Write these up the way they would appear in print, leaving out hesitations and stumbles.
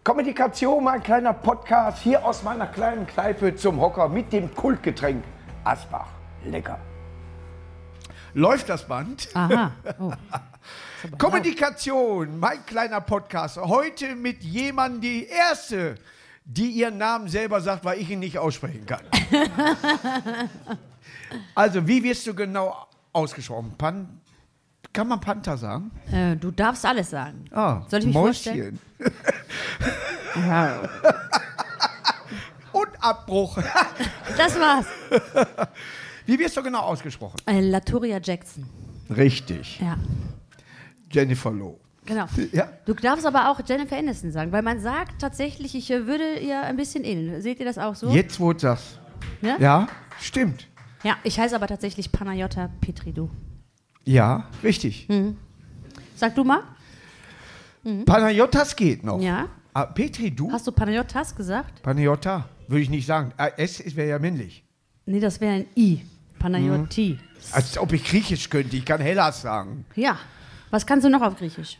Kommunikation, mein kleiner Podcast, hier aus meiner kleinen Kneipe zum Hocker mit dem Kultgetränk Asbach. Lecker. Läuft das Band? Aha. Oh. Kommunikation, mein kleiner Podcast. Heute mit jemandem, die erste, die ihren Namen selber sagt, weil ich ihn nicht aussprechen kann. Also, wie wirst du genau ausgesprochen? Kann man Panther sagen? Du darfst alles sagen. Ah, soll ich mich vorstellen? Ja. Und Abbruch. Das war's. Wie wirst du genau ausgesprochen? Latoria Jackson. Richtig. Ja. Jennifer Loh. Genau. Ja. Du darfst aber auch Jennifer Aniston sagen, weil man sagt tatsächlich, ich würde ihr ein bisschen ähneln. Seht ihr das auch so? Jetzt, wo du sagst. Ja? Ja, stimmt. Ja, ich heiße aber tatsächlich Panayota Petridou. Ja, richtig. Sag du mal. Panayotas geht noch. Ja. Petridou? Hast du Panayotas gesagt? Panayota, würde ich nicht sagen. S wäre ja männlich. Nee, das wäre ein I. Panayoti. Als ob ich Griechisch könnte. Ich kann Hellas sagen. Ja. Was kannst du noch auf Griechisch?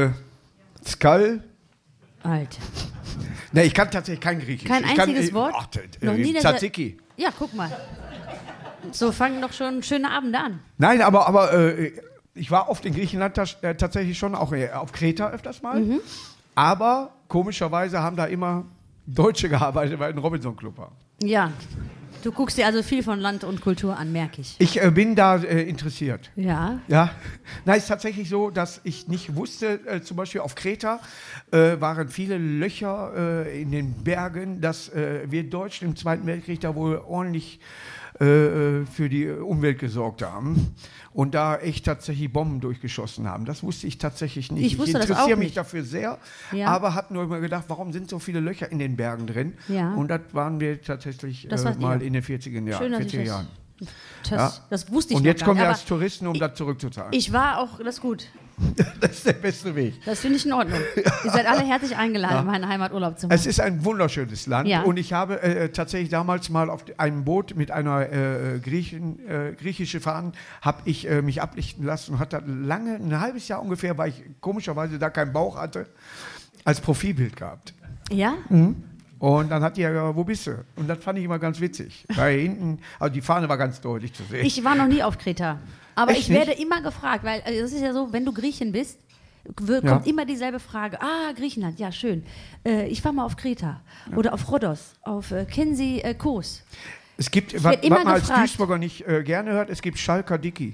Skal. Alter. Ne, ich kann tatsächlich kein Griechisch. Kein einziges Wort? Noch nie Tzatziki. Ja, guck mal. So fangen doch schon schöne Abende an. Nein, aber ich war oft in Griechenland tatsächlich schon, auch auf Kreta öfters mal. Aber komischerweise haben da immer Deutsche gearbeitet, weil ein Robinson-Club war. Ja. Du guckst dir also viel von Land und Kultur an, merke ich. Ich bin da interessiert. Ja. Ja. Nein, es ist tatsächlich so, dass ich nicht wusste, zum Beispiel auf Kreta waren viele Löcher in den Bergen, dass wir Deutschen im Zweiten Weltkrieg da wohl ordentlich für die Umwelt gesorgt haben und da echt tatsächlich Bomben durchgeschossen haben. Das wusste ich tatsächlich nicht. Ich wusste das auch interessiere mich nicht. dafür sehr, Ja. aber habe nur immer gedacht, warum sind so viele Löcher in den Bergen drin? Ja. Und das waren wir tatsächlich Das wart mal ihr. in den 40er Jahren. Schön, dass ich 40er Jahren. Das wusste ich Und noch jetzt gar kommen nicht, wir aber als Touristen, um das zurückzuzahlen. Ich war auch, das ist gut. Das ist der beste Weg. Das finde ich in Ordnung. Ihr seid alle herzlich eingeladen, meinen Heimaturlaub zu machen. Es ist ein wunderschönes Land Ja. und ich habe tatsächlich damals mal auf einem Boot mit einer griechischen Fahnen habe ich mich ablichten lassen und hatte lange, ein halbes Jahr ungefähr, weil ich komischerweise da keinen Bauch hatte, als Profilbild gehabt. Ja? Und dann hat die ja, wo bist du? Und das fand ich immer ganz witzig. Weil hinten, also die Fahne war ganz deutlich zu sehen. Ich war noch nie auf Kreta. Aber Echt ich werde immer gefragt, weil es ist ja so, wenn du Griechin bist, kommt immer dieselbe Frage. Ah, Griechenland, ja schön. Ich war mal auf Kreta oder auf Rhodos, kennen Sie Kos? Es gibt, was werd immer man als gefragt. Duisburger nicht gerne hört, es gibt Schalker Dicky.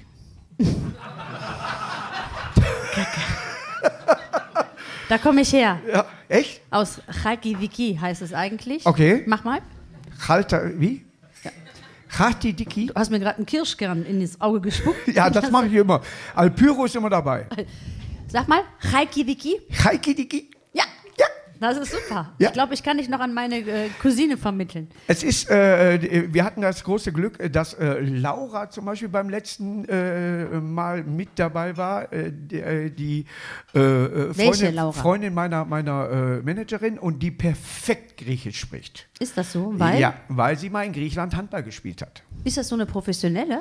Da komme ich her. Ja, echt? Aus Chalkiviki heißt es eigentlich. Okay. Mach mal. Chalter, wie? Chati Dicky? Du hast mir gerade einen Kirschkern in das Auge gespuckt. Ja, das mache ich immer. Alpyro ist immer dabei. Sag mal, Chalkiviki. Chaiki Dicky? Ja. Ja. Das ist super. Ja. Ich glaube, ich kann dich noch an meine Cousine vermitteln. Es ist, wir hatten das große Glück, dass Laura zum Beispiel beim letzten Mal mit dabei war, die Freundin meiner Managerin und die perfekt Griechisch spricht. Ist das so? Weil? Ja, weil sie mal in Griechenland Handball gespielt hat. Ist das so eine professionelle?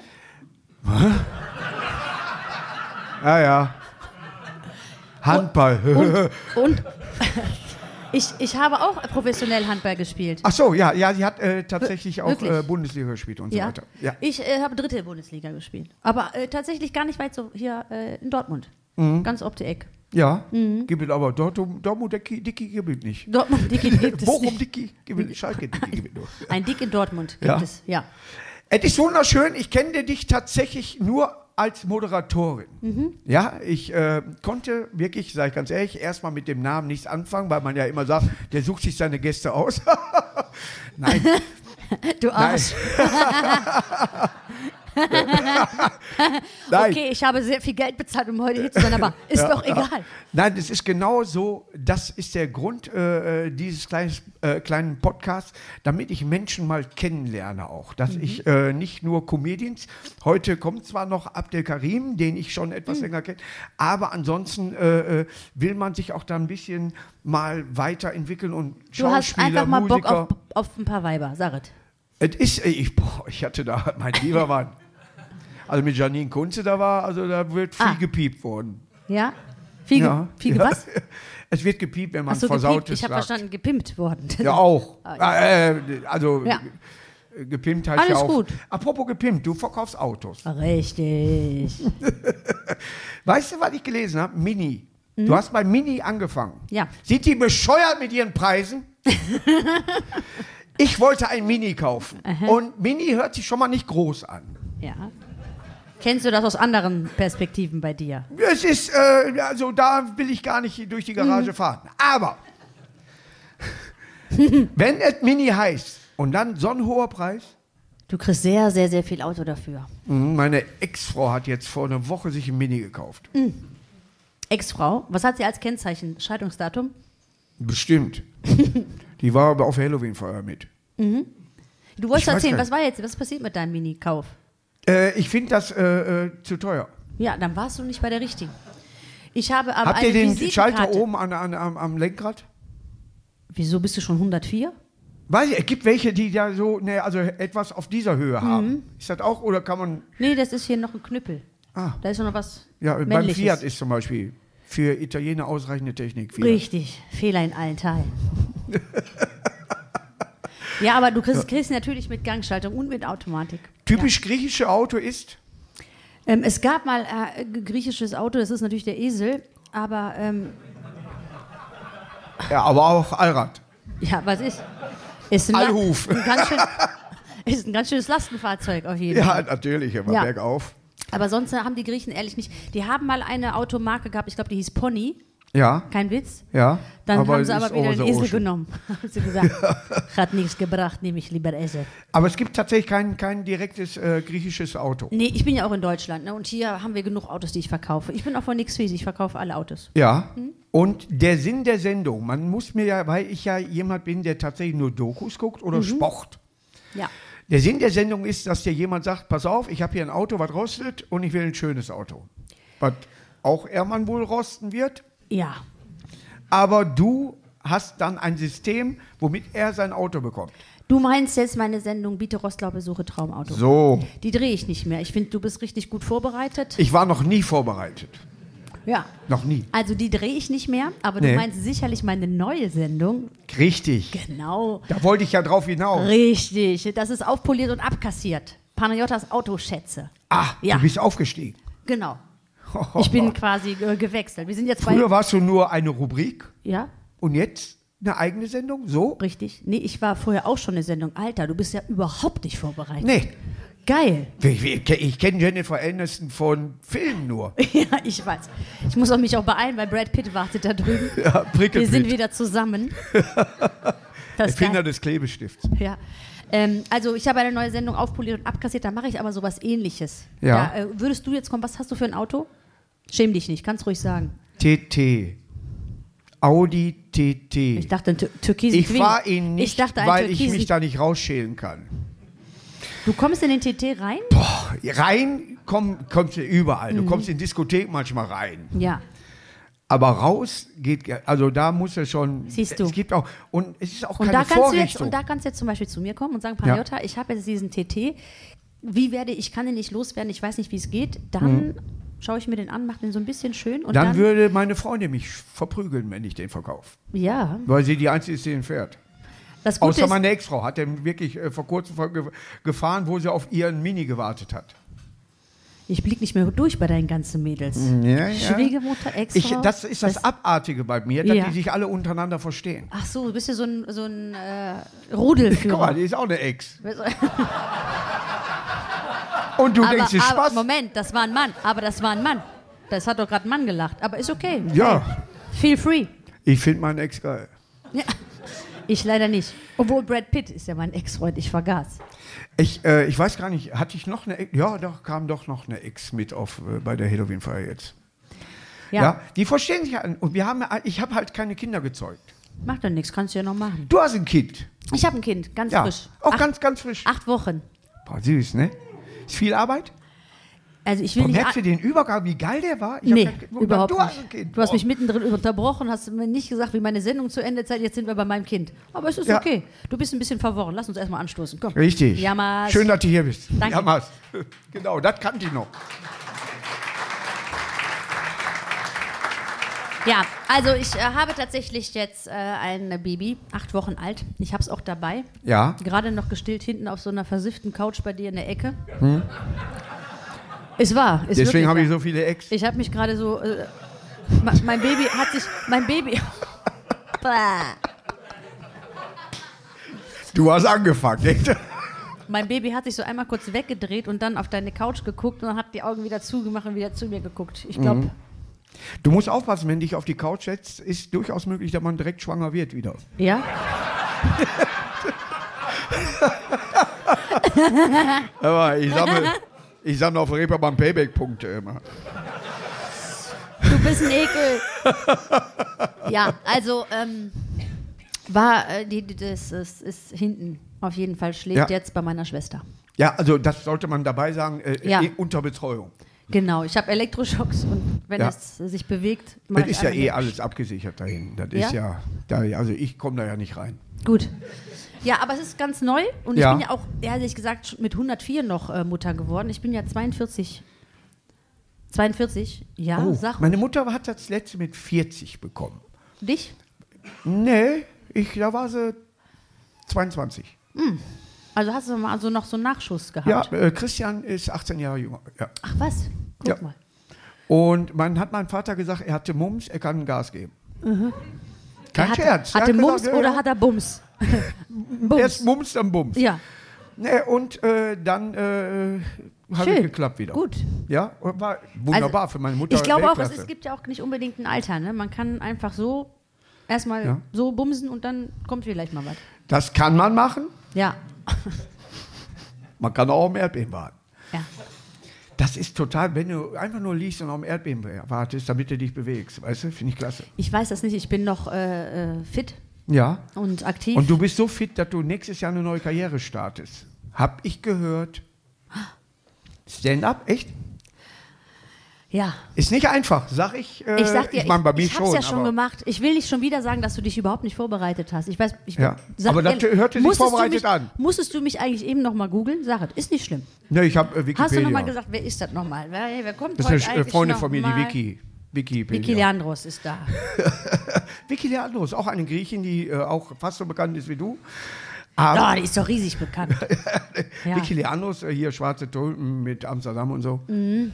Ja. Handball. Und ich habe auch professionell Handball gespielt. Ach so, ja, sie hat tatsächlich auch Wirklich? Bundesliga gespielt und so Ja. weiter. Ja. Ich habe dritte Bundesliga gespielt. Aber tatsächlich gar nicht weit so hier in Dortmund. Ganz ob die Eck. Ja, gibt es aber Dortmund Dicky gibt es nicht. Dortmund Dicki gibt es Bochum nicht. Dicky gibt es, Schalke Dicky gibt es nur. Ein Dick in Dortmund gibt Ja. es, ja. Es ist wunderschön, ich kenne dich tatsächlich nur als Moderatorin. Ja, ich konnte wirklich, sage ich ganz ehrlich, erstmal mit dem Namen nichts anfangen, weil man ja immer sagt, der sucht sich seine Gäste aus. Nein. Du Arsch. Nein. Okay, ich habe sehr viel Geld bezahlt, um heute hier zu sein, aber ist doch egal. Nein, es ist genau so, das ist der Grund dieses kleinen Podcasts, damit ich Menschen mal kennenlerne auch. Dass ich nicht nur Comedians, heute kommt zwar noch Abdel Karim, den ich schon etwas länger kenne, aber ansonsten will man sich auch da ein bisschen mal weiterentwickeln und Du hast Schauspieler, einfach mal Musiker. Bock auf ein paar Weiber, sag es. Es ist, ich hatte da, mein lieber Mann, also mit Janine Kunze da wird viel gepiept worden. Ja? Fiege, Ja, Fiege ja. was? Es wird gepiept, wenn man Ach so, versautes ich habe sagt. verstanden, gepimpt worden. Ja, auch. Ja. Also, gepimpt heißt Alles ja auch. gut. Apropos gepimpt, du verkaufst Autos. Richtig. Weißt du, was ich gelesen habe? Mini. Du hast bei Mini angefangen. Ja. Sind die bescheuert mit ihren Preisen? Ich wollte ein Mini kaufen. Und Mini hört sich schon mal nicht groß an. Ja. Kennst du das aus anderen Perspektiven bei dir? Es ist, also da will ich gar nicht durch die Garage fahren. Aber, wenn es Mini heißt und dann so ein hoher Preis. Du kriegst sehr, sehr, sehr viel Auto dafür. Meine Ex-Frau hat jetzt vor einer Woche sich ein Mini gekauft. Ex-Frau, was hat sie als Kennzeichen? Scheidungsdatum? Bestimmt. Die war aber auf Halloween-Feuer mit. Du wolltest Ich weiß erzählen, gar was ist passiert mit deinem Mini-Kauf? Ich finde das zu teuer. Ja, dann warst du nicht bei der richtigen. Ich habe aber Habt ihr eine den Visitenkarte. Schalter oben am Lenkrad? Wieso bist du schon 104? Weiß ich, es gibt welche, die da so, also etwas auf dieser Höhe haben. Ist das auch, oder kann man... Nee, das ist hier noch ein Knüppel. Ah. Da ist noch was Ja, beim Männliches. Fiat ist zum Beispiel für Italiener ausreichende Technik. Fiat. Richtig, Fehler in allen Teilen. Ja, aber du kriegst natürlich mit Gangschaltung und mit Automatik. Typisch griechische Auto ist? Es gab mal griechisches Auto, das ist natürlich der Esel, aber Ja, aber auch Allrad. ja, was ist? Ist ein Allhuf. Ist ein ganz schönes Lastenfahrzeug auf jeden Fall. Ja, natürlich, immer Ja. bergauf. Aber sonst haben die Griechen ehrlich nicht. Die haben mal eine Automarke gehabt, ich glaube, die hieß Pony. Ja, Kein Witz. ja. Dann haben es sie aber ist wieder over den the Esel ocean. genommen. Haben sie gesagt, hat nichts gebracht, nehme ich lieber Esel. Aber es gibt tatsächlich kein direktes griechisches Auto. Nee, ich bin ja auch in Deutschland, ne? Und hier haben wir genug Autos, die ich verkaufe. Ich bin auch von nix fies, ich verkaufe alle Autos. Ja. Und der Sinn der Sendung, man muss mir ja, weil ich ja jemand bin, der tatsächlich nur Dokus guckt oder Sport. Ja. Der Sinn der Sendung ist, dass dir jemand sagt, pass auf, ich habe hier ein Auto, was rostet und ich will ein schönes Auto. Was auch Ehrmann wohl rosten wird. Ja. Aber du hast dann ein System, womit er sein Auto bekommt. Du meinst jetzt meine Sendung Biete Rostlau besuche Traumauto. So. Die drehe ich nicht mehr. Ich finde, du bist richtig gut vorbereitet. Ich war noch nie vorbereitet. Ja. Noch nie. Also die drehe ich nicht mehr, aber Nee. du meinst sicherlich meine neue Sendung. Richtig. Genau. Da wollte ich ja drauf hinaus. Richtig. Das ist aufpoliert und abkassiert. Panagiotas Autoschätze. Ah, Ja. du bist aufgestiegen. Genau. Ich bin quasi gewechselt. Wir sind jetzt Früher bei... warst du nur eine Rubrik Ja, und jetzt eine eigene Sendung? So? richtig. Nee, ich war vorher auch schon eine Sendung. Alter, du bist ja überhaupt nicht vorbereitet. Nee. Geil. Ich kenne Jennifer Aniston von Filmen nur. Ja, ich weiß. Ich muss mich auch beeilen, weil Brad Pitt wartet da drüben. Ja, Prickelpitt. Wir sind wieder zusammen. Das ist Erfinder geil. des Klebestifts. Ja. Also ich habe eine neue Sendung aufpoliert und abkassiert, da mache ich aber sowas Ähnliches. Ja. Da, würdest du jetzt kommen, was hast du für ein Auto? Schäm dich nicht, kannst ruhig sagen. TT. Audi TT. Ich dachte, ein türkisen Ich Twingo. fahre ihn nicht, Ich dachte, ein weil ich türkisen. mich da nicht rausschälen kann. Du kommst in den TT rein? Rein kommst du überall. Du kommst in Diskotheken manchmal rein. Ja. Aber raus geht, also da muss er schon. Siehst du. Es gibt auch, und es ist auch Und keine da, kannst du jetzt, Vorrichtung. und da kannst du jetzt zum Beispiel zu mir kommen und sagen, Panagiotta, ich habe jetzt diesen TT. Ich kann den nicht loswerden, ich weiß nicht, wie es geht. Dann schaue ich mir den an, mache den so ein bisschen schön. Und dann dann würde meine Freundin mich verprügeln, wenn ich den verkaufe. ja. Weil sie die Einzige ist, die den fährt. Das Gute Außer ist, meine Ex-Frau hat den wirklich vor kurzem gefahren, wo sie auf ihren Mini gewartet hat. ich blicke nicht mehr durch bei deinen ganzen Mädels. Ja, ja. Schwiegermutter, Ex-Frau. Das ist das Abartige bei mir, dass Ja. die sich alle untereinander verstehen. Ach so, du bist ja so ein Rudelführer. Guck mal, die ist auch eine Ex. Und du denkst, ist aber Spaß? Moment, das war ein Mann. Aber das war ein Mann. Das hat doch gerade ein Mann gelacht. Aber ist okay. Ja. Hey, feel free. Ich finde meinen Ex geil. Ja. Ich leider nicht. Obwohl Brad Pitt ist ja mein Ex-Freund. Ich vergaß. Ich weiß gar nicht, hatte ich noch eine Ex? Ja, doch, kam doch noch eine Ex mit auf bei der Halloween-Feier jetzt. Ja. Die verstehen sich an. Und ich habe halt keine Kinder gezeugt. Macht doch nichts. Kannst du ja noch machen. Du hast ein Kind. Ich habe ein Kind. Ganz Ja, frisch. auch ganz frisch. 8 Wochen. Boah, süß, ne? Ist viel Arbeit? Also ich will Boah, nicht... merkst du den Übergang, wie geil der war? Ich hab Nee, kein- überhaupt du hast ein nicht. Kind. Du hast Boah. mich mittendrin unterbrochen, hast mir nicht gesagt, wie meine Sendung zu Ende ist. Jetzt sind wir bei meinem Kind. Aber es ist Ja. okay. Du bist ein bisschen verworren. Lass uns erstmal anstoßen. Komm. Richtig. Jammers. Schön, dass du hier bist. Danke. Jammers. Genau, das kannte ich noch. Ja, also ich habe tatsächlich jetzt ein Baby, 8 Wochen alt. Ich habe es auch dabei. Ja. Gerade noch gestillt hinten auf so einer versifften Couch bei dir in der Ecke. Ist wahr. Ist Deswegen habe ich wahr. so viele Ex. Ich habe mich gerade so... mein Baby hat sich... Mein Baby... Du hast angefangen, echt? Mein Baby hat sich so einmal kurz weggedreht und dann auf deine Couch geguckt und dann hat die Augen wieder zugemacht und wieder zu mir geguckt. Ich glaube... Du musst aufpassen, wenn dich auf die Couch setzt, ist durchaus möglich, dass man direkt schwanger wird wieder. Ja? Aber ich sammle auf Reeperbahn Payback-Punkte immer. Du bist ein Ekel. Ja, also das ist hinten auf jeden Fall schlägt jetzt bei meiner Schwester. Ja, also das sollte man dabei sagen, Ja. unter Betreuung. Genau, ich habe Elektroschocks und wenn es sich bewegt, mach Das ich ist ja einfach alles abgesichert dahin. Das Ja? ist ja, also ich komme da ja nicht rein. Gut. Ja, aber es ist ganz neu und Ja. ich bin ja auch, ehrlich gesagt, mit 104 noch Mutter geworden. Ich bin ja 42. 42? Ja, sag Meine Mutter hat das letzte mit 40 bekommen. dich. Nee, da war sie 22. Also hast du mal also noch so einen Nachschuss Ja, gehabt? Christian ist 18 Jahre jünger. Ja. Ach was, guck Ja. mal. Und mein Vater gesagt, er hatte Mumps, er kann Gas geben. Kein Scherz. Hatte Er hat Mums gesagt, oder hat er Bums? Erst Mumps, dann Bums. Ja, Nee, und dann hat es schön. geklappt wieder. Gut. Ja, und war wunderbar für meine Mutter. Ich glaube auch, Weltklasse. es gibt ja auch nicht unbedingt ein Alter. Ne? Man kann einfach so erstmal Ja. so bumsen und dann kommt vielleicht mal was. Das kann man machen. Ja. Man kann auch am Erdbeben warten. Ja. Das ist total, wenn du einfach nur liegst und am Erdbeben wartest, damit du dich bewegst. Weißt du, finde ich klasse. Ich weiß das nicht, ich bin noch fit Ja. und aktiv. Und du bist so fit, dass du nächstes Jahr eine neue Karriere startest. Hab ich gehört. Stand-up, echt? ja. Ist nicht einfach, sag ich. Ich sag dir, ich meine, bei mir ich hab's schon. ja schon aber gemacht. Ich will nicht schon wieder sagen, dass du dich überhaupt nicht vorbereitet hast. Ich weiß, Ja. Aber das hörte sich musstest du vorbereitet mich, an. Musstest du mich eigentlich eben noch mal googeln? Sag es, ist nicht schlimm. Ne, ich habe Wikipedia. Hast du noch mal gesagt, wer ist das nochmal? Wer kommt Das heute ist eine eigentlich Freundin noch von mir, mal? die Wikipedia. Vicky Leandros ist da. Vicky Leandros, auch eine Griechin, die auch fast so bekannt ist wie du. Ja, Aber die ist doch riesig bekannt. Ja. Vicky Leandros, hier Schwarze Tulpen mit Amsterdam und so.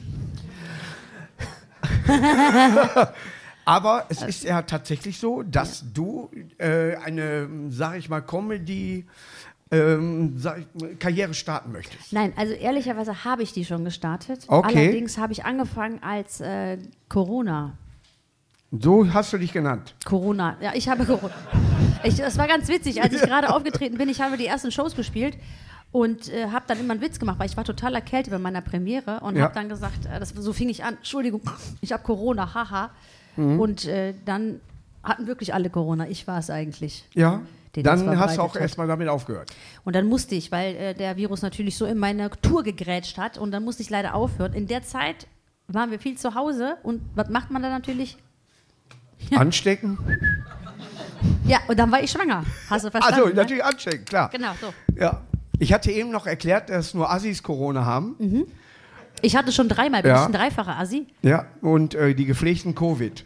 Aber es ist ja tatsächlich so, dass du eine, sag ich mal, Comedy Karriere starten möchtest. Nein, also ehrlicherweise habe ich die schon gestartet. Okay. Allerdings habe ich angefangen als Corona. So hast du dich genannt. Corona. Ja, ich habe Corona. Das war ganz witzig, als ich gerade aufgetreten bin. Ich habe die ersten Shows gespielt und habe dann immer einen Witz gemacht, weil ich war total erkältet bei meiner Premiere und Ja. habe dann gesagt, so fing ich an, Entschuldigung, ich habe Corona, haha. Und dann hatten wirklich alle Corona. Ich war es eigentlich. Ja. Den das Dann hast du verbreitet auch hat. erstmal damit aufgehört. Und dann musste ich, weil der Virus natürlich so in meine Tour gegrätscht hat und dann musste ich leider aufhören. In der Zeit waren wir viel zu Hause und was macht man da natürlich? Anstecken? Ja, und dann war ich schwanger. Hast du verstanden? Also ne? natürlich anstecken, klar. Genau, so. Ja. Ich hatte eben noch erklärt, dass nur Assis Corona haben. Ich hatte schon dreimal, bin Ja. ich ein dreifacher Assi. Ja. Und die gepflegten Covid.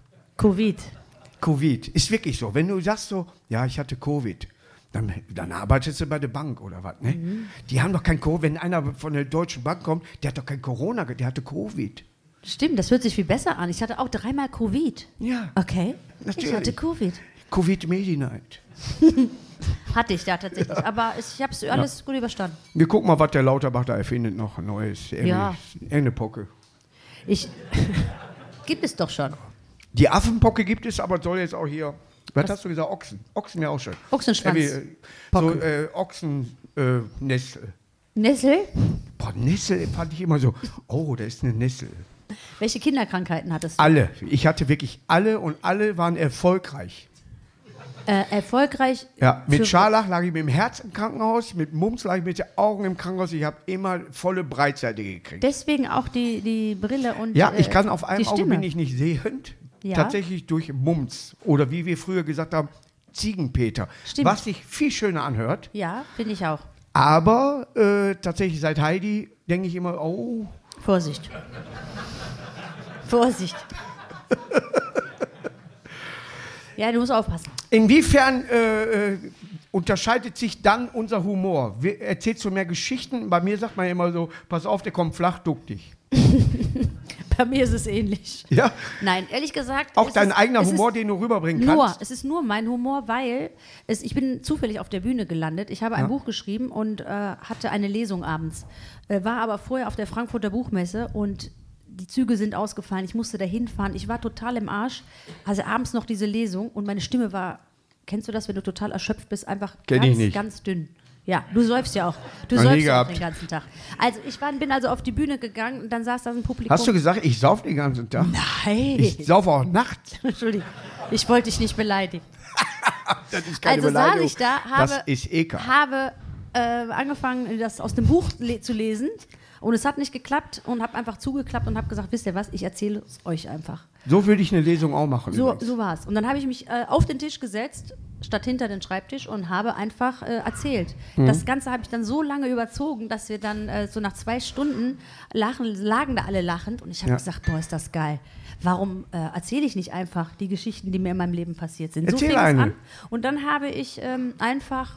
Covid. Ist wirklich so. Wenn du sagst so, ja, ich hatte Covid, dann arbeitest du bei der Bank oder was, ne? Die haben doch kein Covid. Wenn einer von der Deutschen Bank kommt, der hat doch kein Corona, der hatte Covid. Stimmt, das hört sich viel besser an. Ich hatte auch dreimal Covid. Ja. Okay, Natürlich. ich hatte Covid. Covid Medi Night. Hatte ich da tatsächlich, aber ich habe es alles gut überstanden. Wir gucken mal, was der Lauterbach da erfindet, noch ein neues. Ja. Irgendeine Pocke. Gibt es doch schon. Die Affenpocke gibt es, aber soll jetzt auch hier. Was hast du gesagt? Ochsen. Ochsen ja auch schön. Ochsenschwanz. So Ochsennessel. Nessel? Boah, Nessel fand ich immer so. Oh, da ist eine Nessel. Welche Kinderkrankheiten hattest du? Alle. Ich hatte wirklich alle und alle waren erfolgreich. Erfolgreich. Ja, mit für- Scharlach lag ich mit dem Herz im Krankenhaus, mit Mumps lag ich mit den Augen im Krankenhaus. Ich habe immer volle Breitseite gekriegt. Deswegen auch die Brille und Ja, ich kann auf die einem Auge Stimme. bin ich nicht sehend. Ja. Tatsächlich durch Mumps. Oder wie wir früher gesagt haben, Ziegenpeter. Stimmt. Was sich viel schöner anhört. Ja, finde ich auch. Aber tatsächlich seit Heidi denke ich immer, oh, Vorsicht. Vorsicht. Ja, du musst aufpassen. Inwiefern unterscheidet sich dann unser Humor? Erzählst du mehr Geschichten? Bei mir sagt man immer so, pass auf, der kommt flach, duck dich. Bei mir ist es ähnlich. Ja? Nein, ehrlich gesagt. Auch dein eigener Humor, den du rüberbringen kannst? Es ist nur mein Humor, weil ich bin zufällig auf der Bühne gelandet. Ich habe ein Buch geschrieben und hatte eine Lesung abends. War aber vorher auf der Frankfurter Buchmesse und die Züge sind ausgefallen. Ich musste da hinfahren. Ich war total im Arsch. Also abends noch diese Lesung und meine Stimme war, kennst du das, wenn du total erschöpft bist? Einfach ganz dünn. Ja, du säufst ja auch. Du säufst ja auch den ganzen Tag. Also ich bin also auf die Bühne gegangen und dann saß da ein Publikum. Hast du gesagt, ich sauf den ganzen Tag? Nein. Ich sauf auch nachts. Entschuldigung, ich wollte dich nicht beleidigen. Das ist keine Beleidigung. Saß ich da, habe angefangen, das aus dem Buch zu lesen und es hat nicht geklappt und habe einfach zugeklappt und habe gesagt, wisst ihr was, ich erzähle es euch einfach. So würde ich eine Lesung auch machen. So war es. Und dann habe ich mich auf den Tisch gesetzt, statt hinter den Schreibtisch und habe einfach erzählt. Das Ganze habe ich dann so lange überzogen, dass wir dann so nach 2 Stunden lagen da alle lachend und ich habe gesagt, boah, ist das geil. Warum erzähle ich nicht einfach die Geschichten, die mir in meinem Leben passiert sind? Erzähl so fing es eine. an. Und dann habe ich einfach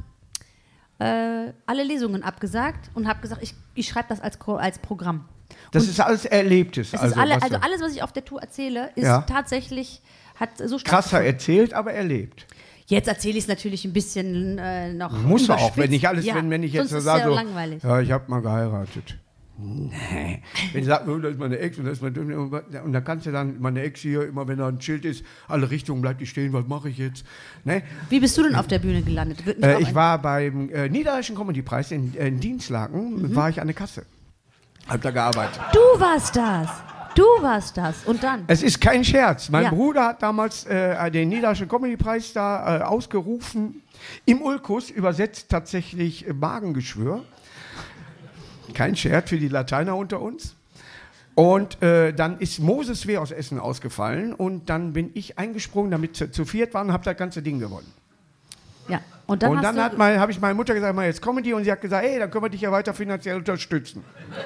alle Lesungen abgesagt und habe gesagt, ich schreibe das als Programm. Das ist alles Erlebtes. Also alles, was ich auf der Tour erzähle, ist tatsächlich, hat so krasser erzählt, aber erlebt. Jetzt erzähle ich es natürlich ein bisschen noch. Muss man auch, wenn ich alles, wenn ich jetzt so sage, langweilig. Ja, ich habe mal geheiratet. Nee. Wenn ich sage, das ist meine Ex und das ist meine, und dann kannst du dann, meine Ex hier, immer wenn da ein Schild ist, alle Richtungen bleibt die stehen, was mache ich jetzt? Ne? Wie bist du denn auf der Bühne gelandet? Ich war beim Niederländischen Comedy-Preis in Dienstlaken, war ich an der Kasse. Hab da gearbeitet. Du warst das. Und dann? Es ist kein Scherz. Mein Bruder hat damals den Niederländischen Comedy-Preis da ausgerufen. Im Ulkus übersetzt tatsächlich Magengeschwür. Kein Scherz für die Lateiner unter uns. Und dann ist Moses Wehr aus Essen ausgefallen und dann bin ich eingesprungen, damit zu viert waren und habe das ganze Ding gewonnen. Ja. Und dann habe ich meiner Mutter gesagt, mal jetzt Comedy und sie hat gesagt, hey, dann können wir dich ja weiter finanziell unterstützen.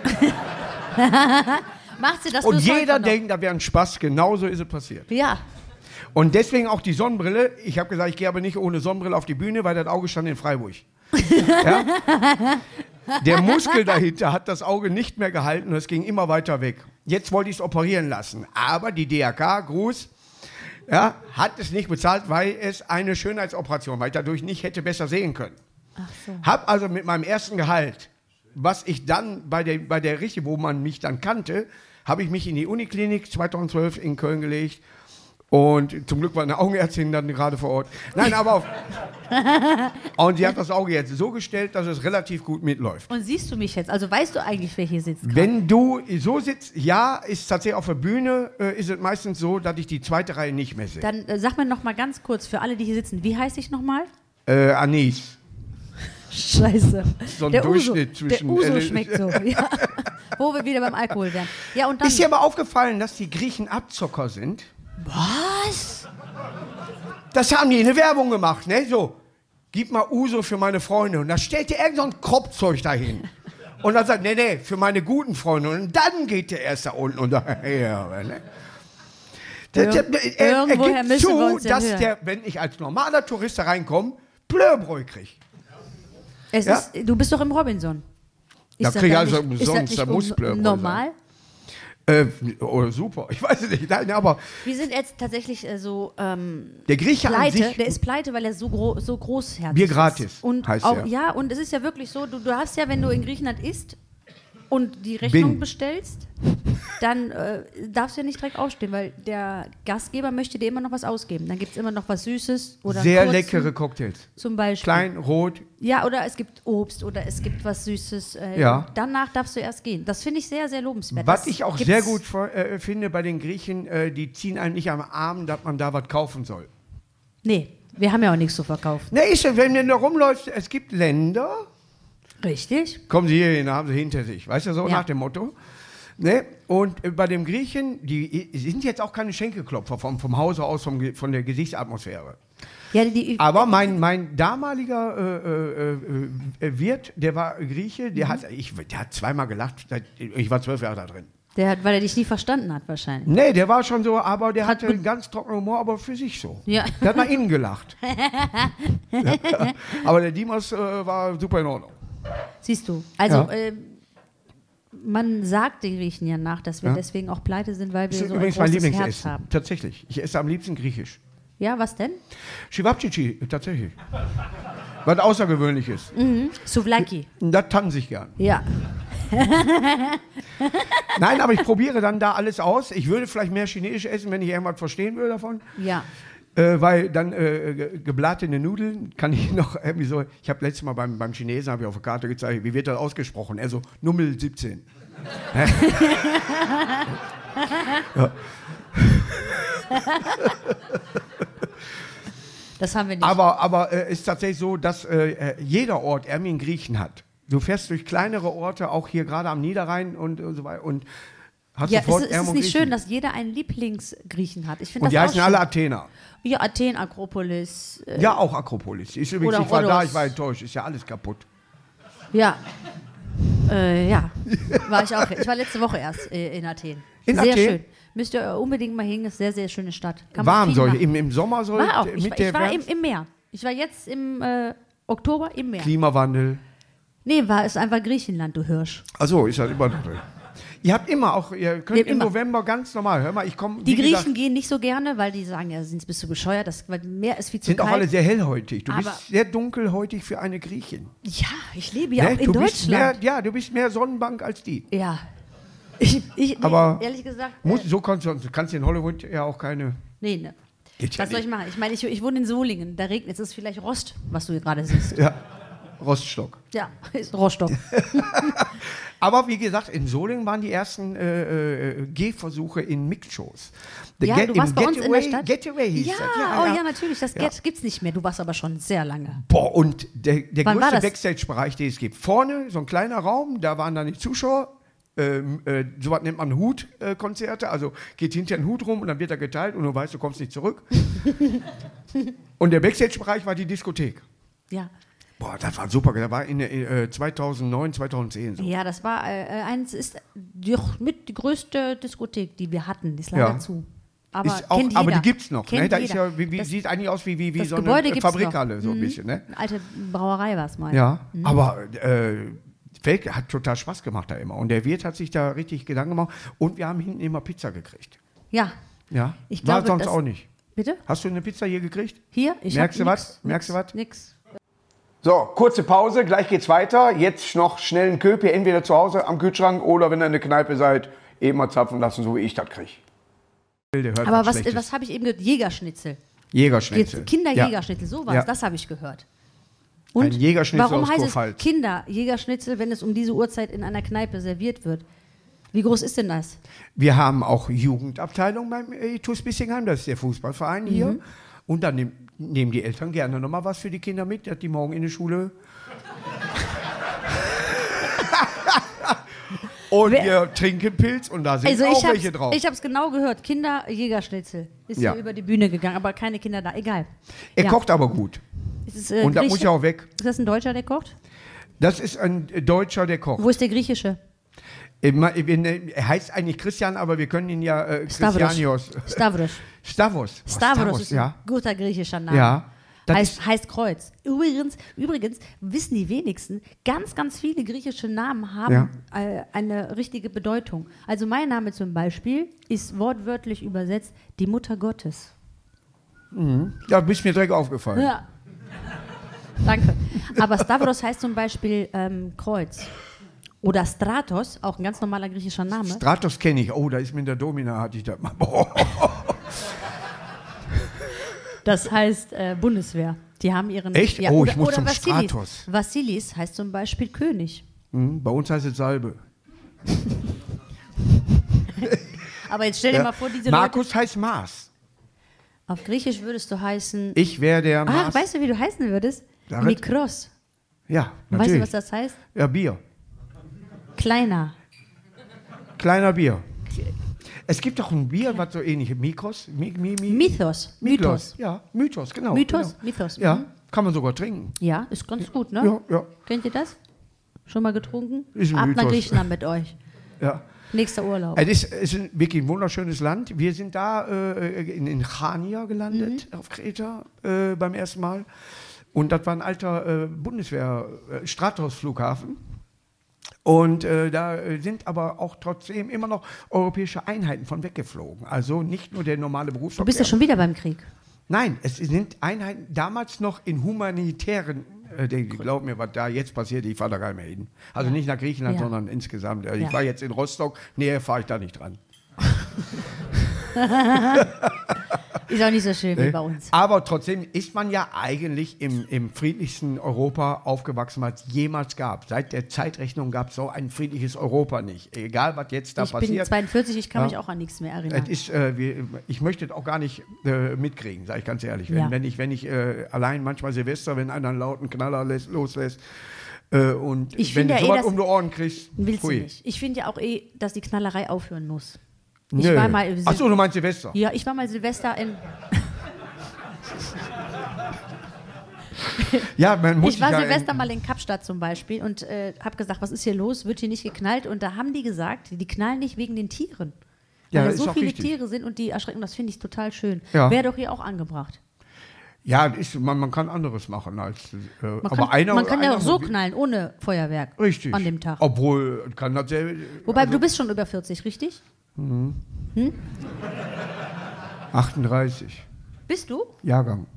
Macht sie das und jeder denkt, da wäre ein Spaß, genauso ist es passiert. Ja. Und deswegen auch die Sonnenbrille. Ich habe gesagt, ich gehe aber nicht ohne Sonnenbrille auf die Bühne, weil das Auge stand in Freiburg. Ja? Der Muskel dahinter hat das Auge nicht mehr gehalten und es ging immer weiter weg. Jetzt wollte ich es operieren lassen, aber die DRK, Gruß, hat es nicht bezahlt, weil es eine Schönheitsoperation war, weil ich dadurch nicht hätte besser sehen können. Ach so. Hab also mit meinem ersten Gehalt, was ich dann bei der Riche, wo man mich dann kannte, habe ich mich in die Uniklinik 2012 in Köln gelegt. Und zum Glück war eine Augenärztin dann gerade vor Ort. Nein, aber und sie hat das Auge jetzt so gestellt, dass es relativ gut mitläuft. Und siehst du mich jetzt? Also weißt du eigentlich, wer hier sitzt? Wenn du so sitzt, ist tatsächlich auf der Bühne, ist es meistens so, dass ich die zweite Reihe nicht mehr sehe. Dann sag mir noch mal ganz kurz, für alle, die hier sitzen, wie heißt ich noch mal? Anis. Scheiße. So ein Durchschnitt zwischen... Der Uso schmeckt so, ja. Wo wir wieder beim Alkohol wären. Ja, und dann, ist dir aber aufgefallen, dass die Griechen Abzocker sind? Was? Das haben die in der Werbung gemacht, ne? So, gib mal Uso für meine Freunde. Und da stellt ihr irgend so ein Kropfzeug dahin. Und dann sagt, nee, für meine guten Freunde. Und dann geht der erst da unten und daher. Ne? Er gibt zu, dass wenn ich als normaler Tourist da reinkomme, Blörbräu kriege. Du bist doch im Robinson. Da kriege ich also umsonst, da muss Blörbräu normal? Sein. Super, ich weiß es nicht. Nein, aber wir sind jetzt tatsächlich der Grieche pleite. an sich, der ist pleite, weil er so großherzig Bier gratis ist. Und heißt auch, er. Ja, und es ist ja wirklich so, du hast ja, wenn du in Griechenland isst und die Rechnung bestellst, dann darfst du ja nicht direkt aufstehen, weil der Gastgeber möchte dir immer noch was ausgeben. Dann gibt es immer noch was Süßes oder sehr leckere Cocktails. Zum Beispiel. Klein, rot. Ja, oder es gibt Obst oder es gibt was Süßes. Danach darfst du erst gehen. Das finde ich sehr, sehr lobenswert. Was ich auch sehr gut finde bei den Griechen, die ziehen einen nicht am Arm, dass man da was kaufen soll. Nee, wir haben ja auch nichts zu verkaufen. Nee, wenn du da rumläufst, es gibt Länder... Richtig. Kommen Sie hier hin, haben Sie hinter sich. Weißt du, so nach dem Motto. Ne? Und bei dem Griechen, die sind jetzt auch keine Schenkelklopfer vom Hause aus, von der Gesichtsatmosphäre. Ja, aber mein damaliger Wirt, der war Grieche, der hat zweimal gelacht. Ich war 12 Jahre da drin. Weil er dich nie verstanden hat wahrscheinlich. Nee, der war schon so, aber der hatte einen ganz trockenen Humor, aber für sich so. Ja. Der hat nach innen gelacht. Ja. Aber der Dimas war super in Ordnung. Siehst du. Also, man sagt den Griechen ja nach, dass wir deswegen auch pleite sind, weil wir Das ist so ein übrigens mein großes Herz Lieblingsessen. haben. Tatsächlich. Ich esse am liebsten griechisch. Ja, was denn? Chivapchichi, tatsächlich. Was Außergewöhnliches. Souvlaki. Da tanze ich gern. Ja. Nein, aber ich probiere dann da alles aus. Ich würde vielleicht mehr Chinesisch essen, wenn ich irgendwas verstehen würde davon. Ja. Weil dann gebratene Nudeln kann ich noch irgendwie so. Ich habe letztes Mal beim Chinesen habe ich auf der Karte gezeigt, wie wird das ausgesprochen? Er so Nummel 17. Ja. Das haben wir nicht. Aber es ist tatsächlich so, dass jeder Ort irgendwie einen Griechen hat. Du fährst durch kleinere Orte, auch hier gerade am Niederrhein und so weiter. Und hast ja, sofort ist es irgendwo nicht Griechen. schön, dass jeder einen Lieblingsgriechen hat? Ich finde Und das die auch heißen schön. alle Athener. Ja, Athen, Akropolis. Ja, auch Akropolis. Ist übrigens, Oder ich war da, Rhodos. ich war enttäuscht. Ist ja alles kaputt. Ja. Ja, war ich auch. Ich war letzte Woche erst in Athen. In sehr Athen? schön. Müsst ihr unbedingt mal hin, ist sehr, sehr schöne Stadt. Kann man Warm viel soll machen. im Sommer soll War auch. mit Ich der war Wärme- im Meer. Ich war jetzt im Oktober im Meer. Klimawandel. Nee, ist einfach Griechenland, du Hirsch. Also ist das immer noch drin. Ihr habt immer auch, ihr könnt Wir haben im immer. November ganz normal, hör mal, ich komme, Die Griechen gehen nicht so gerne, weil die sagen, ja, bist du bescheuert, weil Meer ist viel zu sind kalt. auch alle sehr hellhäutig. Du Aber- bist sehr dunkelhäutig für eine Griechin. Ja, ich lebe ja Ne? auch in Du bist mehr, Deutschland. ja, du bist mehr Sonnenbank als die. Ja. Aber ehrlich gesagt, So kannst du kannst in Hollywood ja auch keine. ne. Geht ja Was soll ich nicht. machen? Ich meine, ich wohne in Solingen, da regnet es. Es ist vielleicht Rost, was du hier gerade siehst. Ja, Roststock. Ja, ist Rostock. Aber wie gesagt, in Solingen waren die ersten Gehversuche in Mixed-Shows. Ja, du warst bei uns in der Stadt. Getaway hieß Ja, das. ja, natürlich, das gibt's nicht mehr. Du warst aber schon sehr lange. Boah, und der Wann war größte das? Backstage-Bereich, den es gibt. Vorne so ein kleiner Raum, da waren dann die Zuschauer. Sowas nennt man Hutkonzerte, also geht hinter den Hut rum und dann wird er geteilt und du weißt, du kommst nicht zurück. Und der Backstage-Bereich war die Diskothek. Ja. Boah, das war super, das war in 2009, 2010 so. Ja, das war ist mit die größte Diskothek, die wir hatten. Die ist leider Ja. zu. Aber, Ist auch, kennt aber die jeder. gibt es noch. Ne? Kennt Da ist jeder. ja, Das- sieht eigentlich aus wie das so Gebäude eine gibt's Fabrikhalle, noch. so ein bisschen. Ne? Eine alte Brauerei war es mal. Ja, aber Felke hat total Spaß gemacht da immer. Und der Wirt hat sich da richtig Gedanken gemacht. Und wir haben hinten immer Pizza gekriegt. Ja. Ja, Ich war glaube, sonst das- auch nicht. Bitte? Hast du eine Pizza hier gekriegt? Hier? Ich Merkst hab du nix, was? Merkst du was? Nix. So, kurze Pause, gleich geht's weiter. Jetzt noch schnell einen Köpi, entweder zu Hause am Kühlschrank oder wenn ihr in der Kneipe seid, eben mal zapfen lassen, so wie ich das kriege. Aber was habe ich eben gehört? Jägerschnitzel. Jägerschnitzel. Kinderjägerschnitzel, sowas, Ja. das habe ich gehört. Ein Jägerschnitzel warum aus heißt Kurpfalz. es Kinderjägerschnitzel, wenn es um diese Uhrzeit in einer Kneipe serviert wird? Wie groß ist denn das? Wir haben auch Jugendabteilung beim TuS Bissingheim, das ist der Fußballverein hier. Und dann nehmen die Eltern gerne nochmal was für die Kinder mit, dass die morgen in die Schule. Und wir trinken Pilz und da sind Also auch welche drauf. ich habe es genau gehört. Kinderjägerschnitzel ist Ja. hier über die Bühne gegangen, aber keine Kinder da. Egal. Er Ja. kocht aber gut. Ist es, Und da muss Grieche? ja auch weg. Ist das ein Deutscher, der kocht? Das ist ein Deutscher, der kocht. Wo ist der griechische? Er heißt eigentlich Christian, aber wir können ihn ja Christianios. Stavros. Stavros. Stavros ist ja. ein guter griechischer Name. Ja. Das Heißt Kreuz. Übrigens wissen die wenigsten, ganz, ganz viele griechische Namen haben eine richtige Bedeutung. Also mein Name zum Beispiel ist wortwörtlich übersetzt die Mutter Gottes. Ja, bist mir direkt aufgefallen. Ja. Danke. Aber Stavros heißt zum Beispiel Kreuz. Oder Stratos, auch ein ganz normaler griechischer Name. Stratos kenne ich. Oh, da ist mir in der Domina, hatte ich das mal. Das heißt Bundeswehr. Die haben ihren. Echt? Ja, Oh, oder, ich muss oder zum Vassilis. Stratos. Vassilis heißt zum Beispiel König. Bei uns heißt es Salbe. Aber jetzt stell dir mal vor, diese Leute. Markus heißt Mars. Auf Griechisch würdest du heißen. Ich wäre der Ach, Mars. weißt du, wie du heißen würdest? Sag es. Mikros. Ja, Weißt du, natürlich. was das heißt? Ja, Bier. Kleiner. Kleiner Bier. Es gibt doch ein Bier, was so ähnlich ist. Mythos. Mythos. Ja, Mythos, genau. Mythos? Genau. Mythos. Ja, Mhm. kann man sogar trinken. Ja, ist ganz gut, ne? Ja, ja. Kennt ihr das? Schon mal getrunken? Ist ein Ab nach Mythos. Griechenland mit euch. Ja. Nächster Urlaub. Es ist wirklich ein wunderschönes Land. Wir sind da in Chania gelandet, auf Kreta, beim ersten Mal. Und das war ein alter Bundeswehr-Stratos-Flughafen. Und da sind aber auch trotzdem immer noch europäische Einheiten von weggeflogen. Also nicht nur der normale Berufsverkehr. Du bist ja schon wieder beim Krieg. Nein, es sind Einheiten damals noch in humanitären, glaub mir, was da jetzt passiert, ich fahre da gar nicht mehr hin. Also nicht nach Griechenland, sondern insgesamt. Ich war jetzt in Rostock, näher fahre ich da nicht dran. Ist auch nicht so schön wie bei uns. Aber trotzdem ist man ja eigentlich im friedlichsten Europa aufgewachsen, was es jemals gab. Seit der Zeitrechnung gab es so ein friedliches Europa nicht. Egal, was jetzt da passiert. Ich bin 42, ich kann mich auch an nichts mehr erinnern. Ich möchte es auch gar nicht mitkriegen, sage ich ganz ehrlich. Wenn ich allein manchmal Silvester, wenn einer einen lauten Knaller loslässt, und wenn du sowas um die Ohren kriegst, willst du nicht. Ich finde ja auch dass die Knallerei aufhören muss. Achso, du meinst Silvester? Ja, ich war mal Silvester in... Ja, man muss ich war Silvester mal in Kapstadt zum Beispiel und habe gesagt, was ist hier los? Wird hier nicht geknallt? Und da haben die gesagt, die knallen nicht wegen den Tieren. Weil da so viele Tiere sind und die erschrecken, das finde ich total schön. Ja. Wäre doch hier auch angebracht. Ja, man kann anderes machen als. Man kann ja auch so knallen, ohne Feuerwerk. Richtig. An dem Tag. Obwohl, kann das sehr. Wobei, du bist schon über 40, richtig? 38. Bist du? Jahrgang.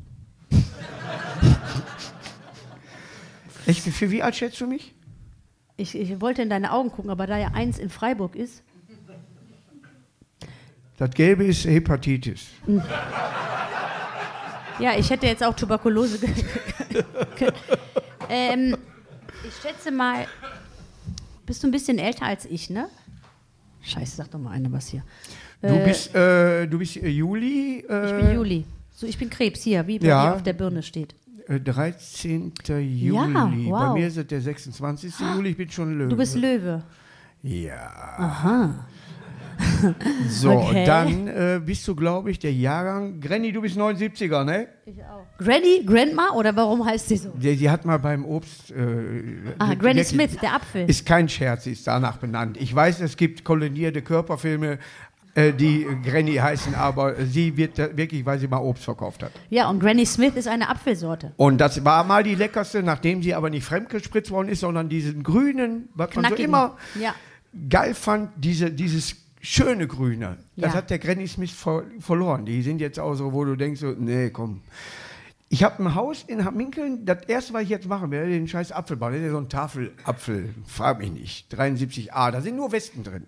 Echt, für wie alt schätzt du mich? Ich wollte in deine Augen gucken, aber da ja 1 in Freiburg ist. Das Gelbe ist Hepatitis. Ja, ich hätte jetzt auch Tuberkulose. Ich schätze mal, bist du ein bisschen älter als ich, ne? Scheiße, sag doch mal einer was hier. Du bist Juli? Ich bin Juli. So, ich bin Krebs hier, wie bei dir auf der Birne steht. 13. Juli. Ja, wow. Bei mir ist es der 26. Juli, ich bin schon Löwe. Du bist Löwe. Ja. Aha. So, okay. Dann bist du, glaube ich, der Jahrgang. Granny, du bist 79er, ne? Ich auch. Granny, Grandma oder warum heißt sie so? Die hat mal beim Obst. Granny Smith, der Apfel. Ist kein Scherz, sie ist danach benannt. Ich weiß, es gibt kolonierte Körperfilme, die Granny heißen, aber sie wird wirklich, weil sie mal Obst verkauft hat. Ja, und Granny Smith ist eine Apfelsorte. Und das war mal die leckerste, nachdem sie aber nicht fremdgespritzt worden ist, sondern diesen grünen, was man so immer geil fand, dieses schöne Grüne. Das hat der Granny Smith verloren. Die sind jetzt auch so, wo du denkst, so, nee, komm. Ich habe ein Haus in Hamminkeln, das erste, was ich jetzt machen werde, den scheiß Apfelbau, das ist ja so ein Tafelapfel, frag mich nicht, 73a, da sind nur Wespen drin.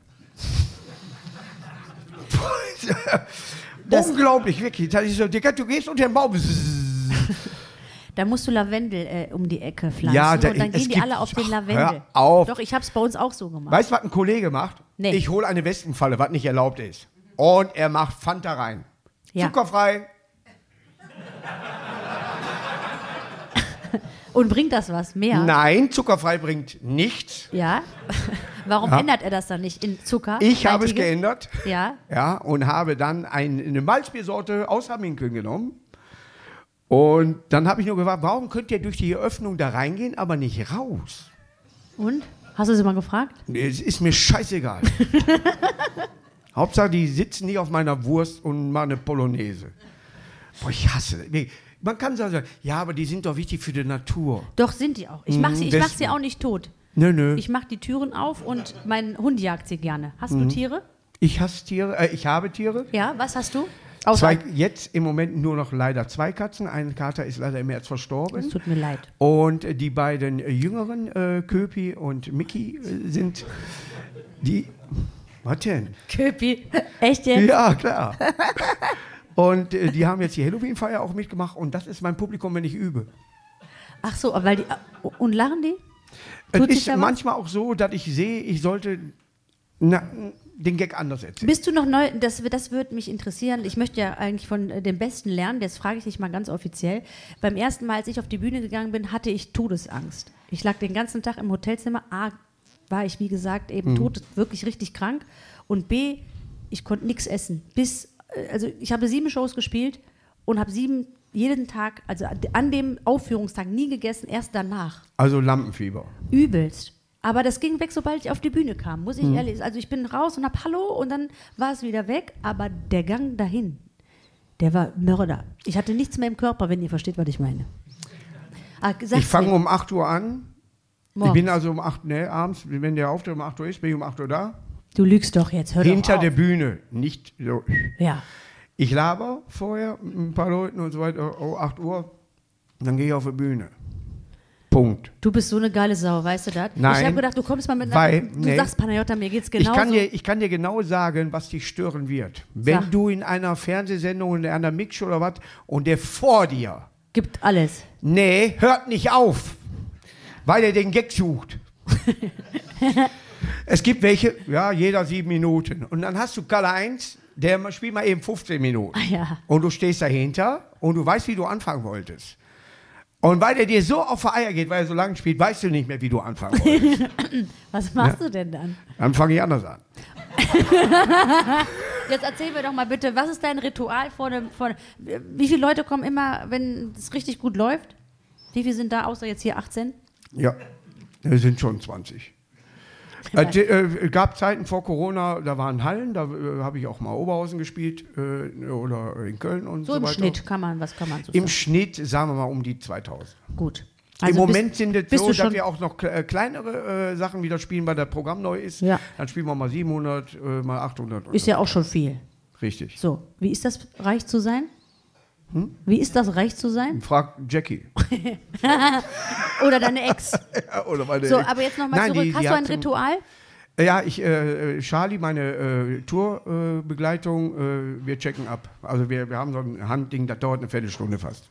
Unglaublich, wirklich. Das ist so, du gehst unter den Baum. Da musst du Lavendel um die Ecke pflanzen ja, und dann gehen die alle auf den Lavendel. Hör auf. Doch, ich habe es bei uns auch so gemacht. Weißt du, was ein Kollege macht? Nee. Ich hole eine Wespenfalle, was nicht erlaubt ist. Und er macht Fanta rein. Ja. Zuckerfrei. Und bringt das was? Mehr? Nein, zuckerfrei bringt nichts. Ja? Warum ändert er das dann nicht in Zucker? Ich habe es geändert. Ja? Ja, und habe dann eine Malzbiersorte aus Hamminkeln genommen. Und dann habe ich nur gefragt, warum könnt ihr durch die Öffnung da reingehen, aber nicht raus? Und? Hast du sie mal gefragt? Nee, es ist mir scheißegal. Hauptsache, die sitzen nicht auf meiner Wurst und machen eine Polonaise. Boah, ich hasse das. Man kann sagen, ja, aber die sind doch wichtig für die Natur. Doch, sind die auch. Ich mach sie auch nicht tot. Nö. Ich mache die Türen auf und mein Hund jagt sie gerne. Hast du Tiere? Ich hasse Tiere. Ich habe Tiere. Ja, was hast du? Jetzt im Moment nur noch leider 2 Katzen. Ein Kater ist leider im März verstorben. Es tut mir leid. Und die beiden jüngeren, Köpi und Mickey, sind die... Was denn? Köpi? Echt jetzt? Ja, klar. Und die haben jetzt die Halloween-Feier auch mitgemacht und das ist mein Publikum, wenn ich übe. Ach so, weil und lachen die? Es ist manchmal auch so, dass ich sehe, ich sollte den Gag anders erzählen. Bist du noch neu? Das würde mich interessieren. Ich möchte ja eigentlich von dem Besten lernen. Jetzt frage ich dich mal ganz offiziell. Beim ersten Mal, als ich auf die Bühne gegangen bin, hatte ich Todesangst. Ich lag den ganzen Tag im Hotelzimmer. A, war ich, wie gesagt, eben tot, wirklich richtig krank. Und B, ich konnte nichts essen. Also ich habe 7 Shows gespielt und habe 7 jeden Tag, also an dem Aufführungstag nie gegessen, erst danach. Also Lampenfieber. Übelst. Aber das ging weg, sobald ich auf die Bühne kam, muss ich ehrlich sagen. Also ich bin raus und hab Hallo und dann war es wieder weg. Aber der Gang dahin, der war Mörder. Ich hatte nichts mehr im Körper, wenn ihr versteht, was ich meine. Ich fange um 8 Uhr an. Morgens. Ich bin also um 8 Uhr abends, wenn der Auftritt um 8 Uhr ist, bin ich um 8 Uhr da. Du lügst doch jetzt, hör doch Hinter auf. der Bühne, nicht so. Ja. Ich laber vorher mit ein paar Leuten und so weiter, 8 Uhr, dann gehe ich auf die Bühne. Punkt. Du bist so eine geile Sau, weißt du das? Nein. Ich habe gedacht, du kommst mal mit Du sagst, Panayota, mir geht's genauso. Ich kann dir genau sagen, was dich stören wird. Wenn Sag. du in einer Fernsehsendung, in einer Mixshow oder was, und der vor dir, Gibt alles. nee, hört nicht auf, weil er den Gag sucht. Es gibt welche, ja, jeder 7 Minuten. Und dann hast du Karl-Heinz, der spielt mal eben 15 Minuten. Ja. Und du stehst dahinter und du weißt, wie du anfangen wolltest. Und weil der dir so auf die Eier geht, weil er so lange spielt, weißt du nicht mehr, wie du anfangen wolltest. Was machst du denn dann? Dann fange ich anders an. Jetzt erzähl mir doch mal bitte, was ist dein Ritual wie viele Leute kommen immer, wenn es richtig gut läuft? Wie viele sind da, außer jetzt hier 18? Ja, es sind schon 20. Es gab Zeiten vor Corona, da waren Hallen, da habe ich auch mal Oberhausen gespielt oder in Köln und so So im weiter. Schnitt was kann man so Im sagen? Schnitt, sagen wir mal, um die 2000. Gut. Im Also Moment sind es bist so, du schon- dass wir auch noch kleinere Sachen wieder spielen, weil das Programm neu ist. Ja. Dann spielen wir mal 700, mal 800. Ist ja auch schon viel. Richtig. So, wie ist das, reich zu sein? Wie ist das, reich zu sein? Frag Jackie. Oder deine Ex? Oder meine So, Ex. aber jetzt nochmal Nein, zurück. die Hast du hat ein zum- Ritual? Ja, Charlie, meine Tourbegleitung, wir checken ab. Also wir haben so ein Handding, das dauert eine Viertelstunde fast.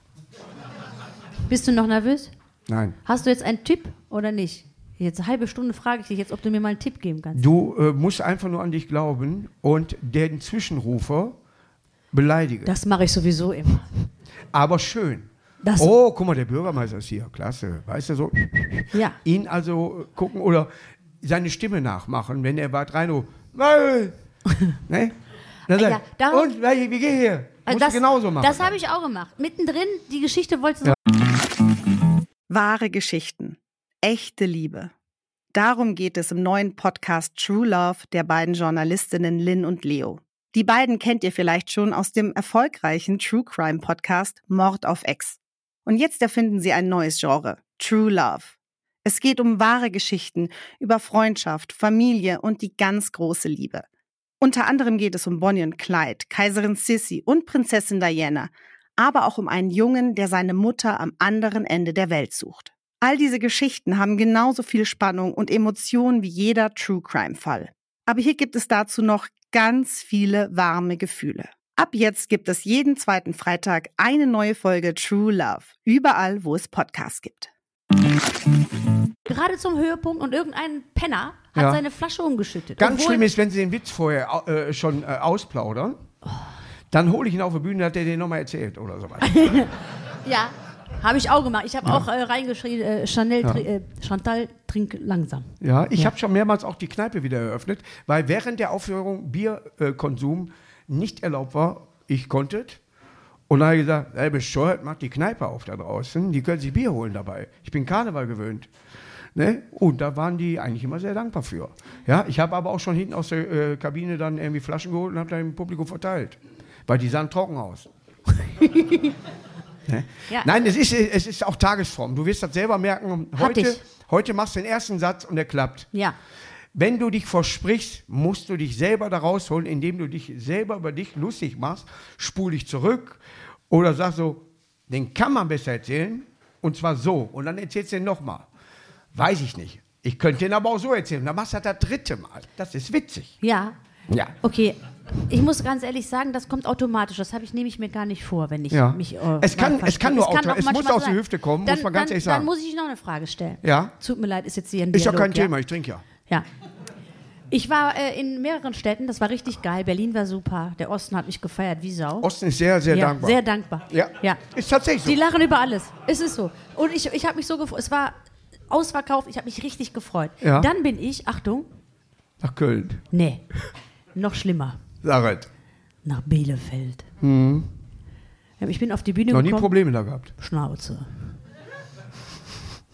Bist du noch nervös? Nein. Hast du jetzt einen Tipp oder nicht? Jetzt eine halbe Stunde frage ich dich jetzt, ob du mir mal einen Tipp geben kannst. Du musst einfach nur an dich glauben und den Zwischenrufer beleidigen. Das mache ich sowieso immer. Aber schön. Das- Oh, guck mal, der Bürgermeister ist hier. Klasse. Weißt du so? Ja. Ihn also gucken oder seine Stimme nachmachen, wenn er bei 3 Uhr. Ne? Dann Ja, sagt, darum- und, wie geht hier? Musst du genauso machen. Das habe ich auch gemacht. Mittendrin, die Geschichte wolltest du Ja. Wahre Geschichten. Echte Liebe. Darum geht es im neuen Podcast True Love der beiden Journalistinnen Lynn und Leo. Die beiden kennt ihr vielleicht schon aus dem erfolgreichen True Crime Podcast Mord auf Ex. Und jetzt erfinden sie ein neues Genre, True Love. Es geht um wahre Geschichten über Freundschaft, Familie und die ganz große Liebe. Unter anderem geht es um Bonnie und Clyde, Kaiserin Sissi und Prinzessin Diana, aber auch um einen Jungen, der seine Mutter am anderen Ende der Welt sucht. All diese Geschichten haben genauso viel Spannung und Emotionen wie jeder True-Crime-Fall. Aber hier gibt es dazu noch ganz viele warme Gefühle. Ab jetzt gibt es jeden zweiten Freitag eine neue Folge True Love, überall, wo es Podcasts gibt. gerade zum Höhepunkt und irgendein Penner hat Ja. seine Flasche umgeschüttet. Ganz Obwohl- schlimm ist, wenn sie den Witz vorher schon ausplaudern. Dann hole ich ihn auf die Bühne, hat er den nochmal erzählt oder so weiter. Ja, habe ich auch gemacht. Ich habe auch reingeschrieben, Chantal, trink langsam. Ja, ich habe schon mehrmals auch die Kneipe wieder eröffnet, weil während der Aufführung Bierkonsum nicht erlaubt war. Ich konnte es. Und dann habe ich gesagt, ey, bescheuert, macht die Kneipe auf da draußen. Die können sich Bier holen dabei. Ich bin Karneval gewöhnt. Ne? Und da waren die eigentlich immer sehr dankbar für. Ja, ich habe aber auch schon hinten aus der Kabine dann irgendwie Flaschen geholt und habe dann im Publikum verteilt. Weil die sahen trocken aus. Ne? Ja. Nein, es ist auch Tagesform. Du wirst das selber merken. Hatte ich. Heute machst du den ersten Satz und der klappt. Ja. Wenn du dich versprichst, musst du dich selber da rausholen, indem du dich selber über dich lustig machst, spul dich zurück oder sag so, den kann man besser erzählen und zwar so und dann erzählst du den nochmal. Weiß ich nicht. Ich könnte den aber auch so erzählen. Dann machst du das 3. Mal. Das ist witzig. Ja. Ja. Okay. Ich muss ganz ehrlich sagen, das kommt automatisch. Das nehme ich mir gar nicht vor, wenn ich Ja. mich. Es kann nur auch es muss aus der Hüfte kommen, muss man ganz ehrlich Dann sagen. muss ich noch eine Frage stellen. Ja. Tut mir leid, ist jetzt hier ein Ist ja Dialog, kein Thema, ich trinke ja. Ja. Ich war in mehreren Städten, das war richtig geil. Berlin war super. Der Osten hat mich gefeiert wie Sau. Osten ist sehr, sehr ja, dankbar. Sehr dankbar. Ja. Ja. Ist tatsächlich so. Die lachen über alles. Es ist so. Und ich habe mich so gefreut. Es war ausverkauft. Ich habe mich richtig gefreut. Ja. Dann bin ich, Achtung, Nach Köln. nee, noch schlimmer, Sag es. nach Bielefeld. Ja, ich bin auf die Bühne Noch nie gekommen. Probleme da gehabt. Schnauze.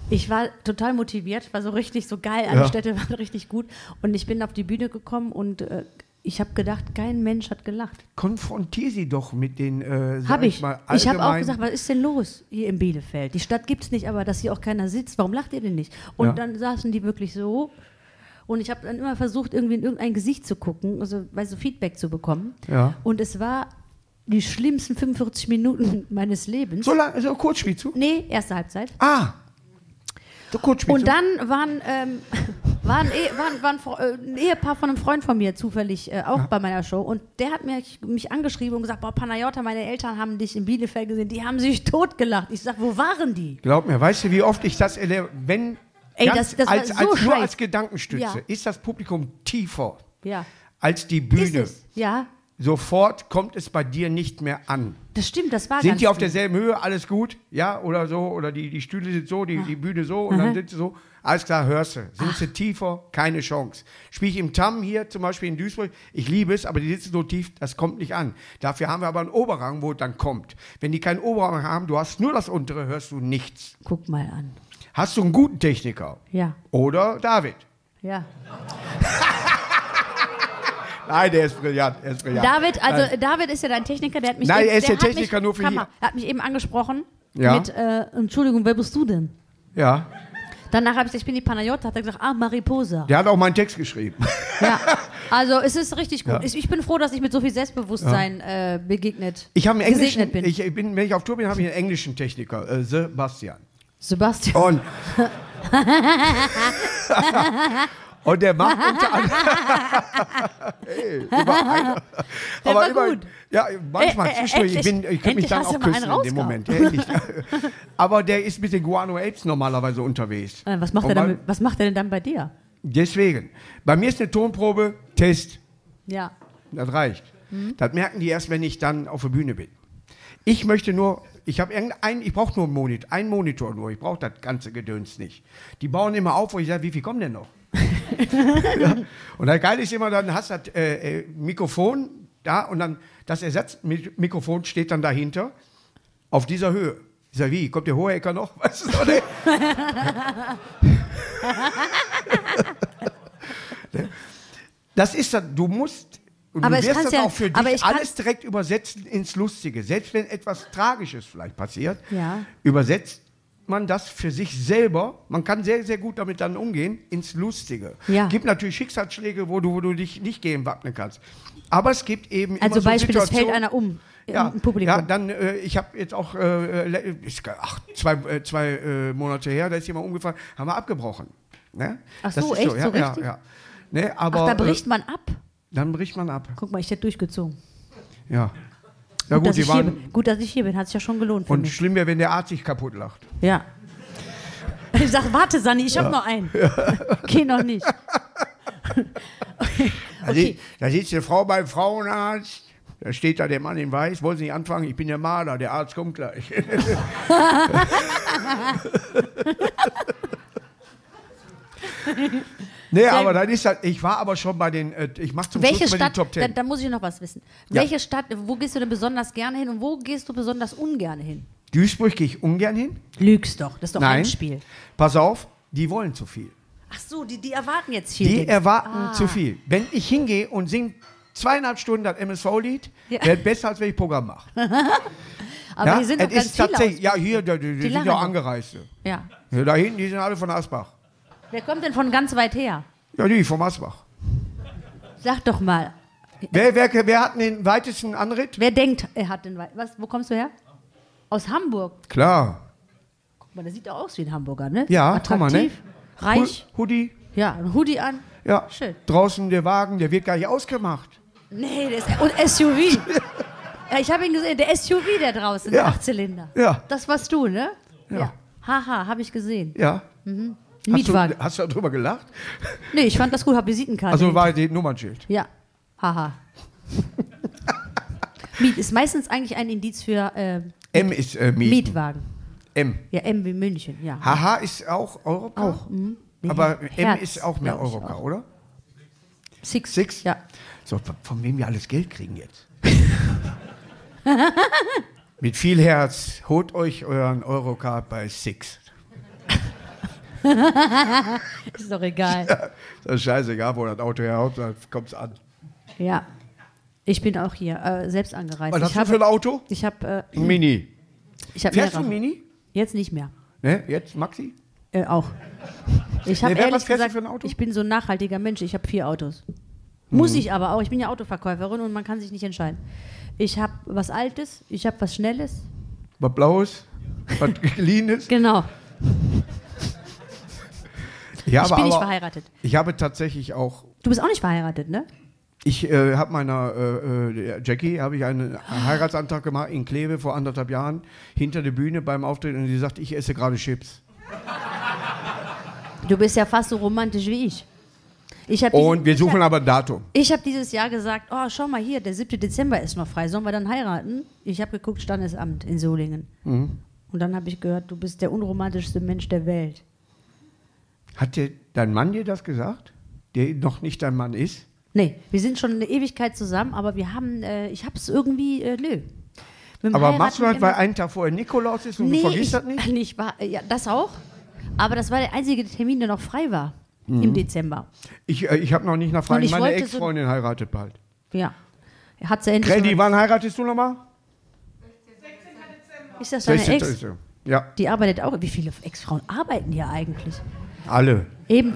Ich war total motiviert, war so richtig so geil, alle Städte waren richtig gut und ich bin auf die Bühne gekommen und ich habe gedacht, kein Mensch hat gelacht. Konfrontier sie doch mit den, Habe ich. Ich habe auch gesagt, was ist denn los hier in Bielefeld? Die Stadt gibt es nicht, aber dass hier auch keiner sitzt, warum lacht ihr denn nicht? Und dann saßen die wirklich so und ich habe dann immer versucht, irgendwie in irgendein Gesicht zu gucken, also so Feedback zu bekommen. Ja. Und es war die schlimmsten 45 Minuten meines Lebens. So lange, so kurz spielst du? Nee, erste Halbzeit. So kurz spielst und dann war ein Ehepaar von einem Freund von mir zufällig auch bei meiner Show und der hat mich angeschrieben und gesagt, boah, Panayota, meine Eltern haben dich in Bielefeld gesehen, die haben sich totgelacht. Ich sag, wo waren die? Glaub mir, weißt du, wie oft ich das erlebe, wenn das nur als Gedankenstütze ist das Publikum tiefer als die Bühne. Ist es? Ja. Sofort kommt es bei dir nicht mehr an. Das stimmt, das war Sind die auf derselben Höhe, alles gut? Ja, oder so, oder die Stühle sind so, die Bühne so und dann sind sie so. Alles klar, hörst du. Sind sie tiefer? Keine Chance. Spiele ich im TAM hier, zum Beispiel in Duisburg, ich liebe es, aber die sitzen so tief, das kommt nicht an. Dafür haben wir aber einen Oberrang, wo es dann kommt. Wenn die keinen Oberrang haben, du hast nur das untere, hörst du nichts. Guck mal an. Hast du einen guten Techniker? Ja. Oder David? Ja. Nein, der ist brillant. David ist ja dein Techniker, der hat mich er ist der Techniker nur für hier. Er hat mich eben angesprochen mit, Entschuldigung, wer bist du denn? Ja. Danach habe ich gesagt, ich bin die Panayota, hat er gesagt, Mariposa. Der hat auch meinen Text geschrieben. Ja, also es ist richtig gut. Ja. Ich bin froh, dass ich mit so viel Selbstbewusstsein gesegnet bin. Wenn ich auf Tour bin, habe ich einen englischen Techniker, Sebastian. Und der macht unter anderem. Aber immerhin. Ja, manchmal zwischendurch. Ich könnte mich dann auch küssen in dem Moment. Aber der ist mit den Guano Apes normalerweise unterwegs. Was macht er denn dann bei dir? Deswegen. Bei mir ist eine Tonprobe, Test. Ja. Das reicht. Das merken die erst, wenn ich dann auf der Bühne bin. Ich möchte nur. Ich brauche nur einen Monitor nur. Ich brauche das ganze Gedöns nicht. Die bauen immer auf, wo ich sage, wie viel kommen denn noch? Und das Geile ist immer, dann hast du das Mikrofon da und dann das Ersatzmikrofon steht dann dahinter auf dieser Höhe. Ich sage, wie, kommt der Hohecker noch? Weißt du, oder? Das ist dann, du musst, und aber du wirst das auch für dich alles direkt übersetzen ins Lustige. Selbst wenn etwas Tragisches vielleicht passiert, übersetzt man das für sich selber, man kann sehr, sehr gut damit dann umgehen, ins Lustige. Es gibt natürlich Schicksalsschläge, wo du dich nicht gegen wappnen kannst. Aber es gibt eben immer so Beispiel, es fällt einer um im Publikum. Ja, dann, ich habe jetzt auch, zwei Monate her, da ist jemand umgefallen, haben wir abgebrochen. Ne? Ach so, echt? So richtig? Ja. Ne, aber, da bricht man ab? Dann bricht man ab. Guck mal, ich hätte durchgezogen. Ja. Gut, dass ich hier bin, hat sich ja schon gelohnt. Und schlimm wäre, wenn der Arzt sich kaputt lacht. Ja. Ich sag, warte, Sanni, ich habe noch einen. Geh noch nicht. Okay. Da sitzt eine Frau beim Frauenarzt, da steht da der Mann in Weiß, wollen Sie nicht anfangen? Ich bin der Maler, der Arzt kommt gleich. Nee, aber dann ist das, ich war aber schon bei den, ich mache zum Schluss mal die Top 10. Da muss ich noch was wissen. Welche Stadt, wo gehst du denn besonders gerne hin und wo gehst du besonders ungern hin? Duisburg gehe ich ungern hin. Lügst doch, das ist doch ein Spiel. Pass auf, die wollen zu viel. Ach so, die erwarten jetzt viel. Die erwarten zu viel. Wenn ich hingehe und singe 2,5 Stunden das MSV-Lied, wäre besser, als wenn ich Programm mache. Aber hier sind doch ganz viele Ja, hier, die sind ja Angereiste. Ja. Ja, da hinten, die sind alle von Asbach. Wer kommt denn von ganz weit her? Ja, die vom Asbach. Sag doch mal. Wer hat den weitesten Anritt? Wer denkt, er hat den weitesten? Wo kommst du her? Aus Hamburg. Klar. Guck mal, der sieht auch aus wie ein Hamburger, ne? Ja, attraktiv, guck mal, ne? reich. Hoodie. Ja, ein Hoodie an. Ja, schön. Draußen der Wagen, der wird gar nicht ausgemacht. Nee, und SUV. Ja, ich habe ihn gesehen, der SUV, der draußen, der 8-Zylinder. Ja. Das warst du, ne? Ja. Haha, habe ich gesehen. Ja. Mhm. Hast du darüber gelacht? Nee, ich fand das gut, hab Visitenkarte. Also war die Nummernschild? Ja. Haha. Miet ist meistens eigentlich ein Indiz für M ist Mietwagen. M. Ja, M wie München, ja. Haha ist auch Eurocar? Auch. Nee, aber Herz, M ist auch mehr Eurocar, auch. Oder? Six? Ja. So, von wem wir alles Geld kriegen jetzt? Mit viel Herz, holt euch euren Eurocar bei Six. Ist doch egal. Das ist scheißegal, wo das Auto herhaut, dann kommt es an. Ja. Ich bin auch hier, selbst angereist. Was hast du für ein Auto? Ich habe Mini. Fährst du ein Mini? Jetzt nicht mehr. Ne? Jetzt Maxi? Auch. Ich habe was fährst du für ein Auto? ich bin so ein nachhaltiger Mensch. Ich habe 4 Autos. Muss ich aber auch. Ich bin ja Autoverkäuferin und man kann sich nicht entscheiden. Ich habe was Altes, ich habe was Schnelles. Was Blaues? Was Geliehenes? Genau. Ja, ich bin nicht verheiratet. Ich habe tatsächlich auch. Du bist auch nicht verheiratet, ne? Ich habe meiner Jackie einen Heiratsantrag gemacht in Kleve vor 1,5 Jahren hinter der Bühne beim Auftritt und sie sagt, ich esse gerade Chips. Du bist ja fast so romantisch wie ich. Und wir suchen aber ein Datum. Ich habe dieses Jahr gesagt, oh, schau mal hier, der 7. Dezember ist noch frei, sollen wir dann heiraten? Ich habe geguckt, Standesamt in Solingen. Und dann habe ich gehört, du bist der unromantischste Mensch der Welt. Hat dein Mann dir das gesagt? Der noch nicht dein Mann ist? Nee, wir sind schon eine Ewigkeit zusammen, aber wir haben, ich habe es irgendwie, nö. Aber machst du das, weil einen Tag vorher Nikolaus ist und du vergisst das nicht? Ja, das auch. Aber das war der einzige Termin, der noch frei war. Im Dezember. Ich habe noch nicht nach frei. Meine Ex-Freundin heiratet bald. Ja. Hat sie endlich. Grady, wann heiratest du nochmal? 16. Dezember. Ist das deine Ex? Ja. Die arbeitet auch. Wie viele Ex-Frauen arbeiten hier eigentlich? Alle. Eben.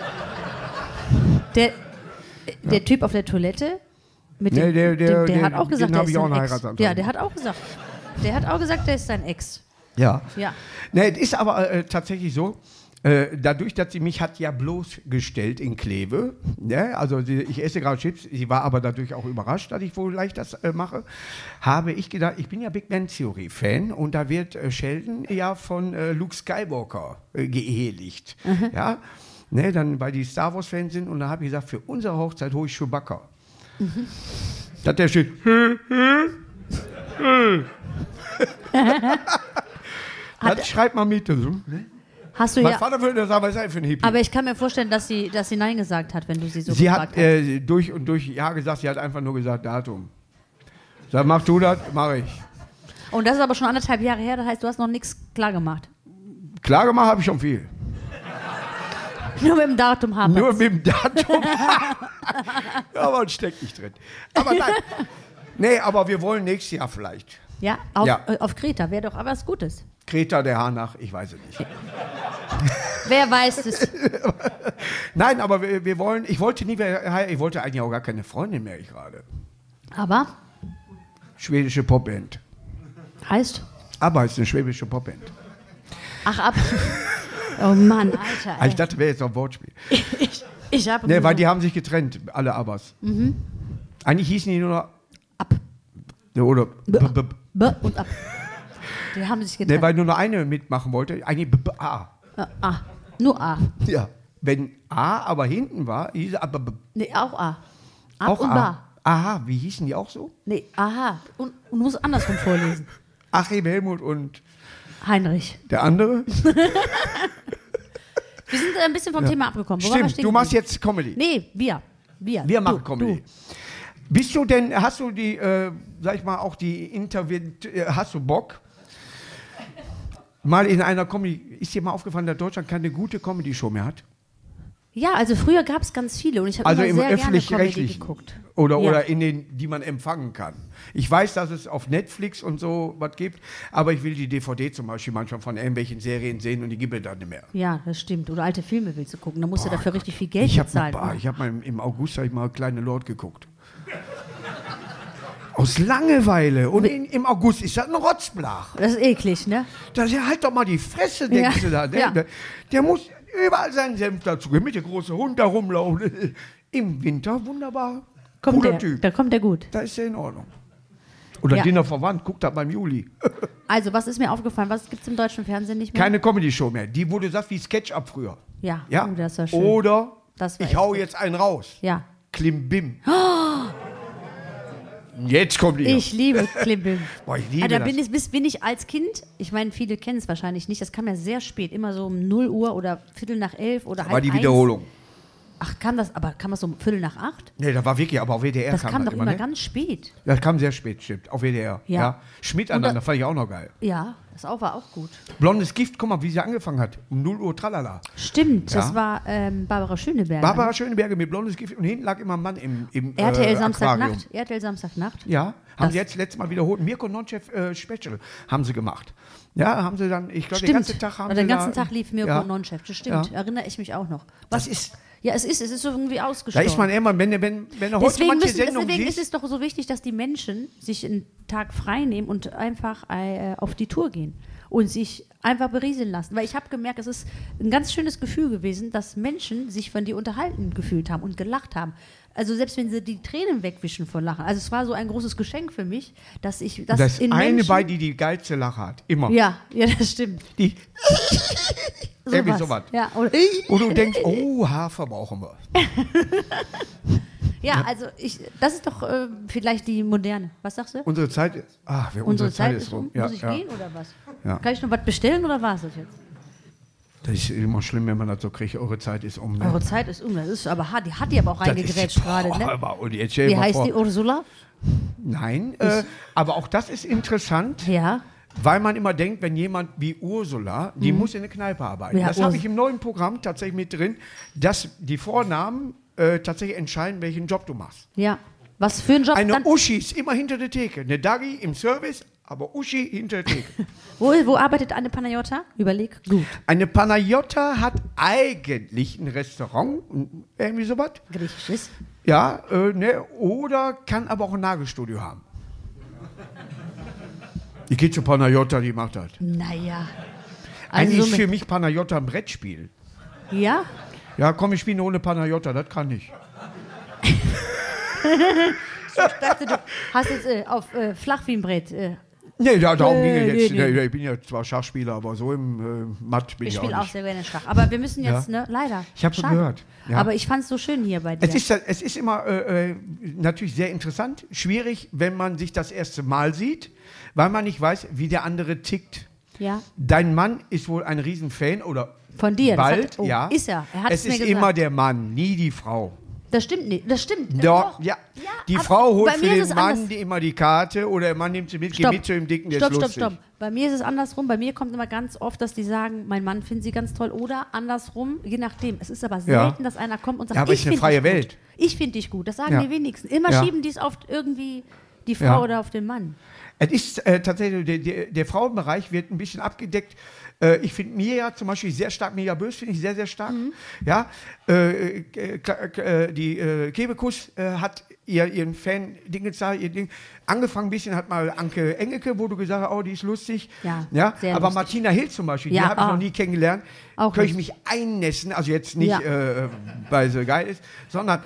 Der Typ auf der Toilette, der hat auch gesagt, der ist sein Ex. Ja, der hat auch gesagt. Der hat auch gesagt, der ist sein Ex. Ja. Ja. Ne, es ist aber tatsächlich so, dadurch, dass sie mich hat ja bloßgestellt in Kleve, ne, also ich esse gerade Chips, sie war aber dadurch auch überrascht, dass ich wohl leicht das mache, habe ich gedacht, ich bin ja Big Bang Theory Fan und da wird Sheldon ja von Luke Skywalker geehelicht. Ja. Ne, dann, weil die Star Wars Fans sind und da habe ich gesagt, für unsere Hochzeit hole ich Chewbacca. Dass der steht. Das schreibt mal mit. Hast du mein Vater würde sagen, was ist das für ein Hippie? Aber ich kann mir vorstellen, dass sie Nein gesagt hat, wenn du sie so gefragt hast. Sie hat durch und durch Ja gesagt, sie hat einfach nur gesagt Datum. Sag, mach du das, mach ich. Und das ist aber schon 1,5 Jahre her, das heißt, du hast noch nichts klar gemacht. Klar gemacht habe ich schon viel. Nur mit dem Datum haben wir. Nur mit dem Datum. Aber es steckt nicht drin. Aber nein. Nee, aber wir wollen nächstes Jahr vielleicht. Ja, auf Kreta wäre doch aber was Gutes. Kreta, der Hanach, ich weiß es nicht. Wer weiß es? Nein, aber wir wollen, ich wollte eigentlich auch gar keine Freundin mehr, ich gerade. Aber? Schwedische Popband. Heißt? Aber ist eine schwäbische Popband. Ach, ab. Oh Mann, Alter. Ey. Ich dachte, wäre jetzt noch ein Wortspiel. Ich habe. Nee, weil die haben sich getrennt, alle Abbas. Eigentlich hießen die nur noch Ab. Oder B und ab. Die haben sich getrennt. Nee, weil nur noch eine mitmachen wollte. Eigentlich A. A. Nur A. Ja. Wenn A aber hinten war, hieß es A. Nee, auch A. Ab auch und A. Ba. Aha, wie hießen die auch so? Nee, aha. Und muss andersrum vorlesen. Achim, Helmut und Heinrich. Der andere? Wir sind ein bisschen vom Thema abgekommen. Stimmt, du machst jetzt Comedy. Nee, wir. Wir machen Comedy. Du. Bist du denn, hast du die, sag ich mal, auch die hast du Bock? Mal in einer Comedy, ist dir mal aufgefallen, dass Deutschland keine gute Comedy-Show mehr hat? Ja, also früher gab es ganz viele und ich habe also immer sehr gerne Comedy geguckt. Oder in den, die man empfangen kann. Ich weiß, dass es auf Netflix und so was gibt, aber ich will die DVD zum Beispiel manchmal von irgendwelchen Serien sehen und die gibt es dann nicht mehr. Ja, das stimmt. Oder alte Filme willst du gucken, da musst du dafür richtig viel Geld bezahlen. Ich habe mal im August mal Kleine Lord geguckt. Aus Langeweile. Und im August ist das ein Rotzblach. Das ist eklig, ne? Halt doch mal die Fresse, denkst du da. Ne? Ja. Der muss überall seinen Senf dazu geben, mit dem großen Hund da rumlaufen. Im Winter wunderbar. Cooler Typ. Da kommt der gut. Da ist der in Ordnung. Oder Dinner verwandt, guckt das beim Juli. Also, was ist mir aufgefallen? Was gibt es im deutschen Fernsehen nicht mehr? Keine Comedy-Show mehr. Die wurde gesagt wie Sketch-Up früher. Ja, ja? Oh, das war schön. Oder ich hau jetzt einen raus. Ja. Klimbim. Oh. Jetzt kommt die. Ich liebe Klimbim. Boah, ich liebe das. Bin ich als Kind, ich meine, viele kennen es wahrscheinlich nicht, das kam ja sehr spät, immer so um 0 Uhr oder 10:45 oder halb 1. War die Wiederholung. Ach, kam das so um 7:45? Nee, da war wirklich, aber auf WDR Das kam doch immer, immer ne? ganz spät. Das kam sehr spät, stimmt. Auf WDR. Ja. Schmidt aneinander, fand ich auch noch geil. Ja, das war auch gut. Blondes Gift, guck mal, wie sie angefangen hat. Um 0 Uhr, tralala. Stimmt, Ja. das war Barbara Schöneberger. Barbara Schöneberger mit Blondes Gift und hinten lag immer ein Mann im RTL Aquarium. Samstagnacht. RTL Samstagnacht. Ja, haben sie jetzt letztes Mal wiederholt. Mirko Nonchev Special haben sie gemacht. Ja, haben sie dann, ich glaube, den ganzen Tag haben sie Den ganzen Tag lief Mirko Nonchev. Das stimmt, Ja. erinnere ich mich auch noch. Das ist, Ja, es ist so irgendwie da ausgestorben. ist man immer, wenn du heute manche Sendungen Deswegen ist siehst. es doch so wichtig, dass die Menschen sich einen Tag frei nehmen und einfach auf die Tour gehen und sich einfach berieseln lassen. Weil ich habe gemerkt, es ist ein ganz schönes Gefühl gewesen, dass Menschen sich von dir unterhalten gefühlt haben und gelacht haben. Also selbst wenn sie die Tränen wegwischen vor Lachen. Also es war so ein großes Geschenk für mich, dass ich das Das in eine Menschen... bei, die geilste Lache hat. Immer. Ja, das stimmt. Die, irgendwie sowas. Ja, oder, Wo du denkst, oh, Hafer brauchen wir. ja, also das ist doch vielleicht die moderne. Was sagst du? Unsere Zeit, Unsere Zeit ist rum. Ja, Muss ich gehen oder was? Ja. Kann ich noch was bestellen oder war es das jetzt? Das ist immer schlimm, wenn man das so kriegt. Eure Zeit ist um. Ne? Eure Zeit ist um. Das ist aber hart. Die hat die aber auch reingegrätscht gerade. Ne? Und jetzt stell dir Wie mal heißt vor. die? Ursula? Nein, aber auch das ist interessant, Ja. weil man immer denkt, wenn jemand wie Ursula, die muss in der Kneipe arbeiten. Ja, das habe ich im neuen Programm tatsächlich mit drin, dass die Vornamen tatsächlich entscheiden, welchen Job du machst. Ja. Was für ein Job? Eine Dann, Uschi ist immer hinter der Theke. Eine Dagi im Service, aber Uschi hinter der Theke. wo arbeitet eine Panayotta? Überleg. Gut. Eine Panayotta hat eigentlich ein Restaurant, irgendwie sowas. Griechisches. Ja, ne, oder kann aber auch ein Nagelstudio haben. Die geht zu Panayotta, die macht das. Naja. Eigentlich Also ist für mich Panayotta ein Brettspiel. ja? Ja, komm, ich spiele ohne Panayotta, das kann ich. Ich dachte, du hast jetzt auf flach wie ein Brett. Nee, darum ging es jetzt. nee. Nee, ich bin ja zwar Schachspieler, aber so im Matt bin Ich ich auch spiele auch nicht. sehr gerne Schach. Aber wir müssen jetzt, Ja. ne, leider. Ich habe Schade. gehört. Ja. Aber ich fand es so schön hier bei dir. Es ist immer natürlich sehr interessant, schwierig, wenn man sich das erste Mal sieht, weil man nicht weiß, wie der andere tickt. ja. Dein Mann ist wohl ein Riesenfan oder Von dir. Das bald, hat, oh, ja. Ist er. Er hat Es mir ist gesagt. immer der Mann, nie die Frau. Das stimmt nicht. Das stimmt. Doch, ja. Die aber Frau holt bei für mir ist den es Mann anders. immer die Karte oder der Mann nimmt sie mit, geht Stopp. mit zu dem Dicken, der Stopp, ist stopp, lustig. stopp. Bei mir ist es andersrum. Bei mir kommt immer ganz oft, dass die sagen, mein Mann findet sie ganz toll. Oder andersrum, je nachdem. Es ist aber selten, dass einer kommt und sagt, Ja, aber ich ist eine finde freie dich gut. Welt. Ich finde dich gut. Das sagen Ja. die wenigsten. Immer Ja. schieben die es auf irgendwie die Frau Ja. oder auf den Mann. Es ist tatsächlich, der Frauenbereich wird ein bisschen abgedeckt. Ich finde Mirja zum Beispiel sehr stark, Mirja Bös finde ich sehr, sehr stark. Ja, die Kebekus hat ihren Fan-Ding gezeigt, ihr Ding. Angefangen ein bisschen hat mal Anke Engelke, wo du gesagt hast, oh, die ist lustig. Ja, sehr aber lustig. Martina Hill zum Beispiel, Ja, die habe ich noch nie kennengelernt. Auch Könnte ich nicht. mich einnässen, also jetzt nicht, Ja. weil sie geil ist, sondern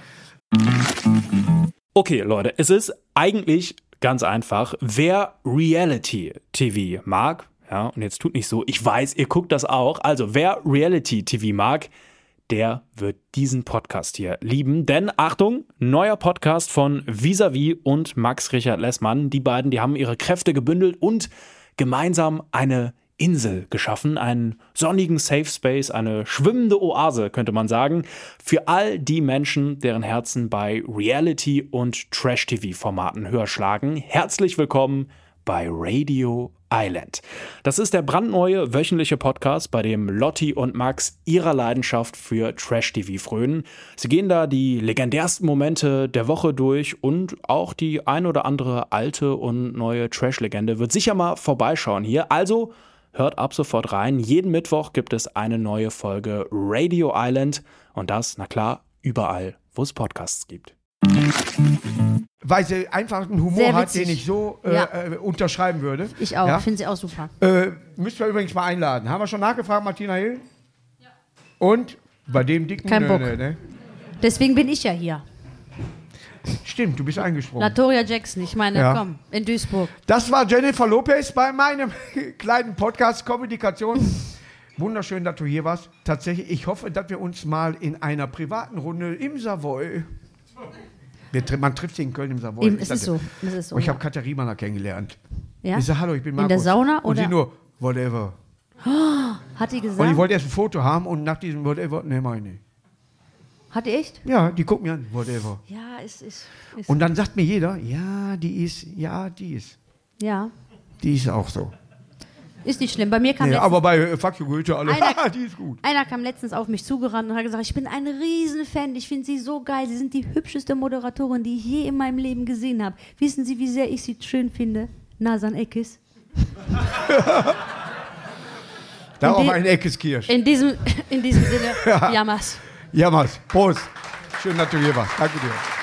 Okay, Leute, es ist eigentlich ganz einfach. Wer Reality-TV mag, ja, und jetzt tut nicht so, ich weiß, ihr guckt das auch, also wer Reality-TV mag, der wird diesen Podcast hier lieben. Denn, Achtung, neuer Podcast von Vis-a-vis und Max Richard Lessmann. Die beiden, die haben ihre Kräfte gebündelt und gemeinsam eine Insel geschaffen, einen sonnigen Safe Space, eine schwimmende Oase, könnte man sagen, für all die Menschen, deren Herzen bei Reality- und Trash-TV-Formaten höher schlagen. Herzlich willkommen bei Radio Island. Das ist der brandneue wöchentliche Podcast, bei dem Lotti und Max ihrer Leidenschaft für Trash-TV frönen. Sie gehen da die legendärsten Momente der Woche durch und auch die ein oder andere alte und neue Trash-Legende wird sicher mal vorbeischauen hier. Also hört ab sofort rein. Jeden Mittwoch gibt es eine neue Folge Radio Island und das, na klar, überall, wo es Podcasts gibt. weil sie einfach einen Humor Sehr hat, witzig. den ich so Ja. unterschreiben würde. Ich auch. Ja? Finde sie auch super. Müssen wir übrigens mal einladen. Haben wir schon nachgefragt, Martina Hill? Ja. Und? Bei dem dicken? Kein Bock. Ne? Deswegen bin ich ja hier. Stimmt, du bist eingesprungen. Latoria Jackson. Ich meine, Ja. komm, in Duisburg. Das war Jennifer Lopez bei meinem kleinen Podcast Kommunikation. Wunderschön, dass du hier warst. Tatsächlich, ich hoffe, dass wir uns mal in einer privaten Runde im Savoy. Man trifft sich in Köln im Savoy. Eben, es ist so. Es ist so. Und ich habe Katharina mal kennengelernt. Ja? Ich sage, hallo, ich bin In Markus. der Sauna, Und oder? sie nur, whatever. Hat die Und ich gesagt? wollte erst ein Foto haben und nach diesem whatever, ne, meine ich nicht. Hat die echt? Ja, die gucken mir an, whatever. Ja, ist. Und dann sagt mir jeder, ja, die ist. Ja. Die ist auch so. Ist nicht schlimm. Bei mir kam aber bei Fuck You Goethe alle, die ist gut. Einer kam letztens auf mich zugerannt und hat gesagt, ich bin ein Riesenfan, ich finde Sie so geil, Sie sind die hübscheste Moderatorin, die ich je in meinem Leben gesehen habe. Wissen Sie, wie sehr ich Sie schön finde? Nasan Eckes. Darauf ein Eckeskirsch. In diesem Sinne, Jammers. Jammers. Prost. Schön, dass du hier warst. Danke dir.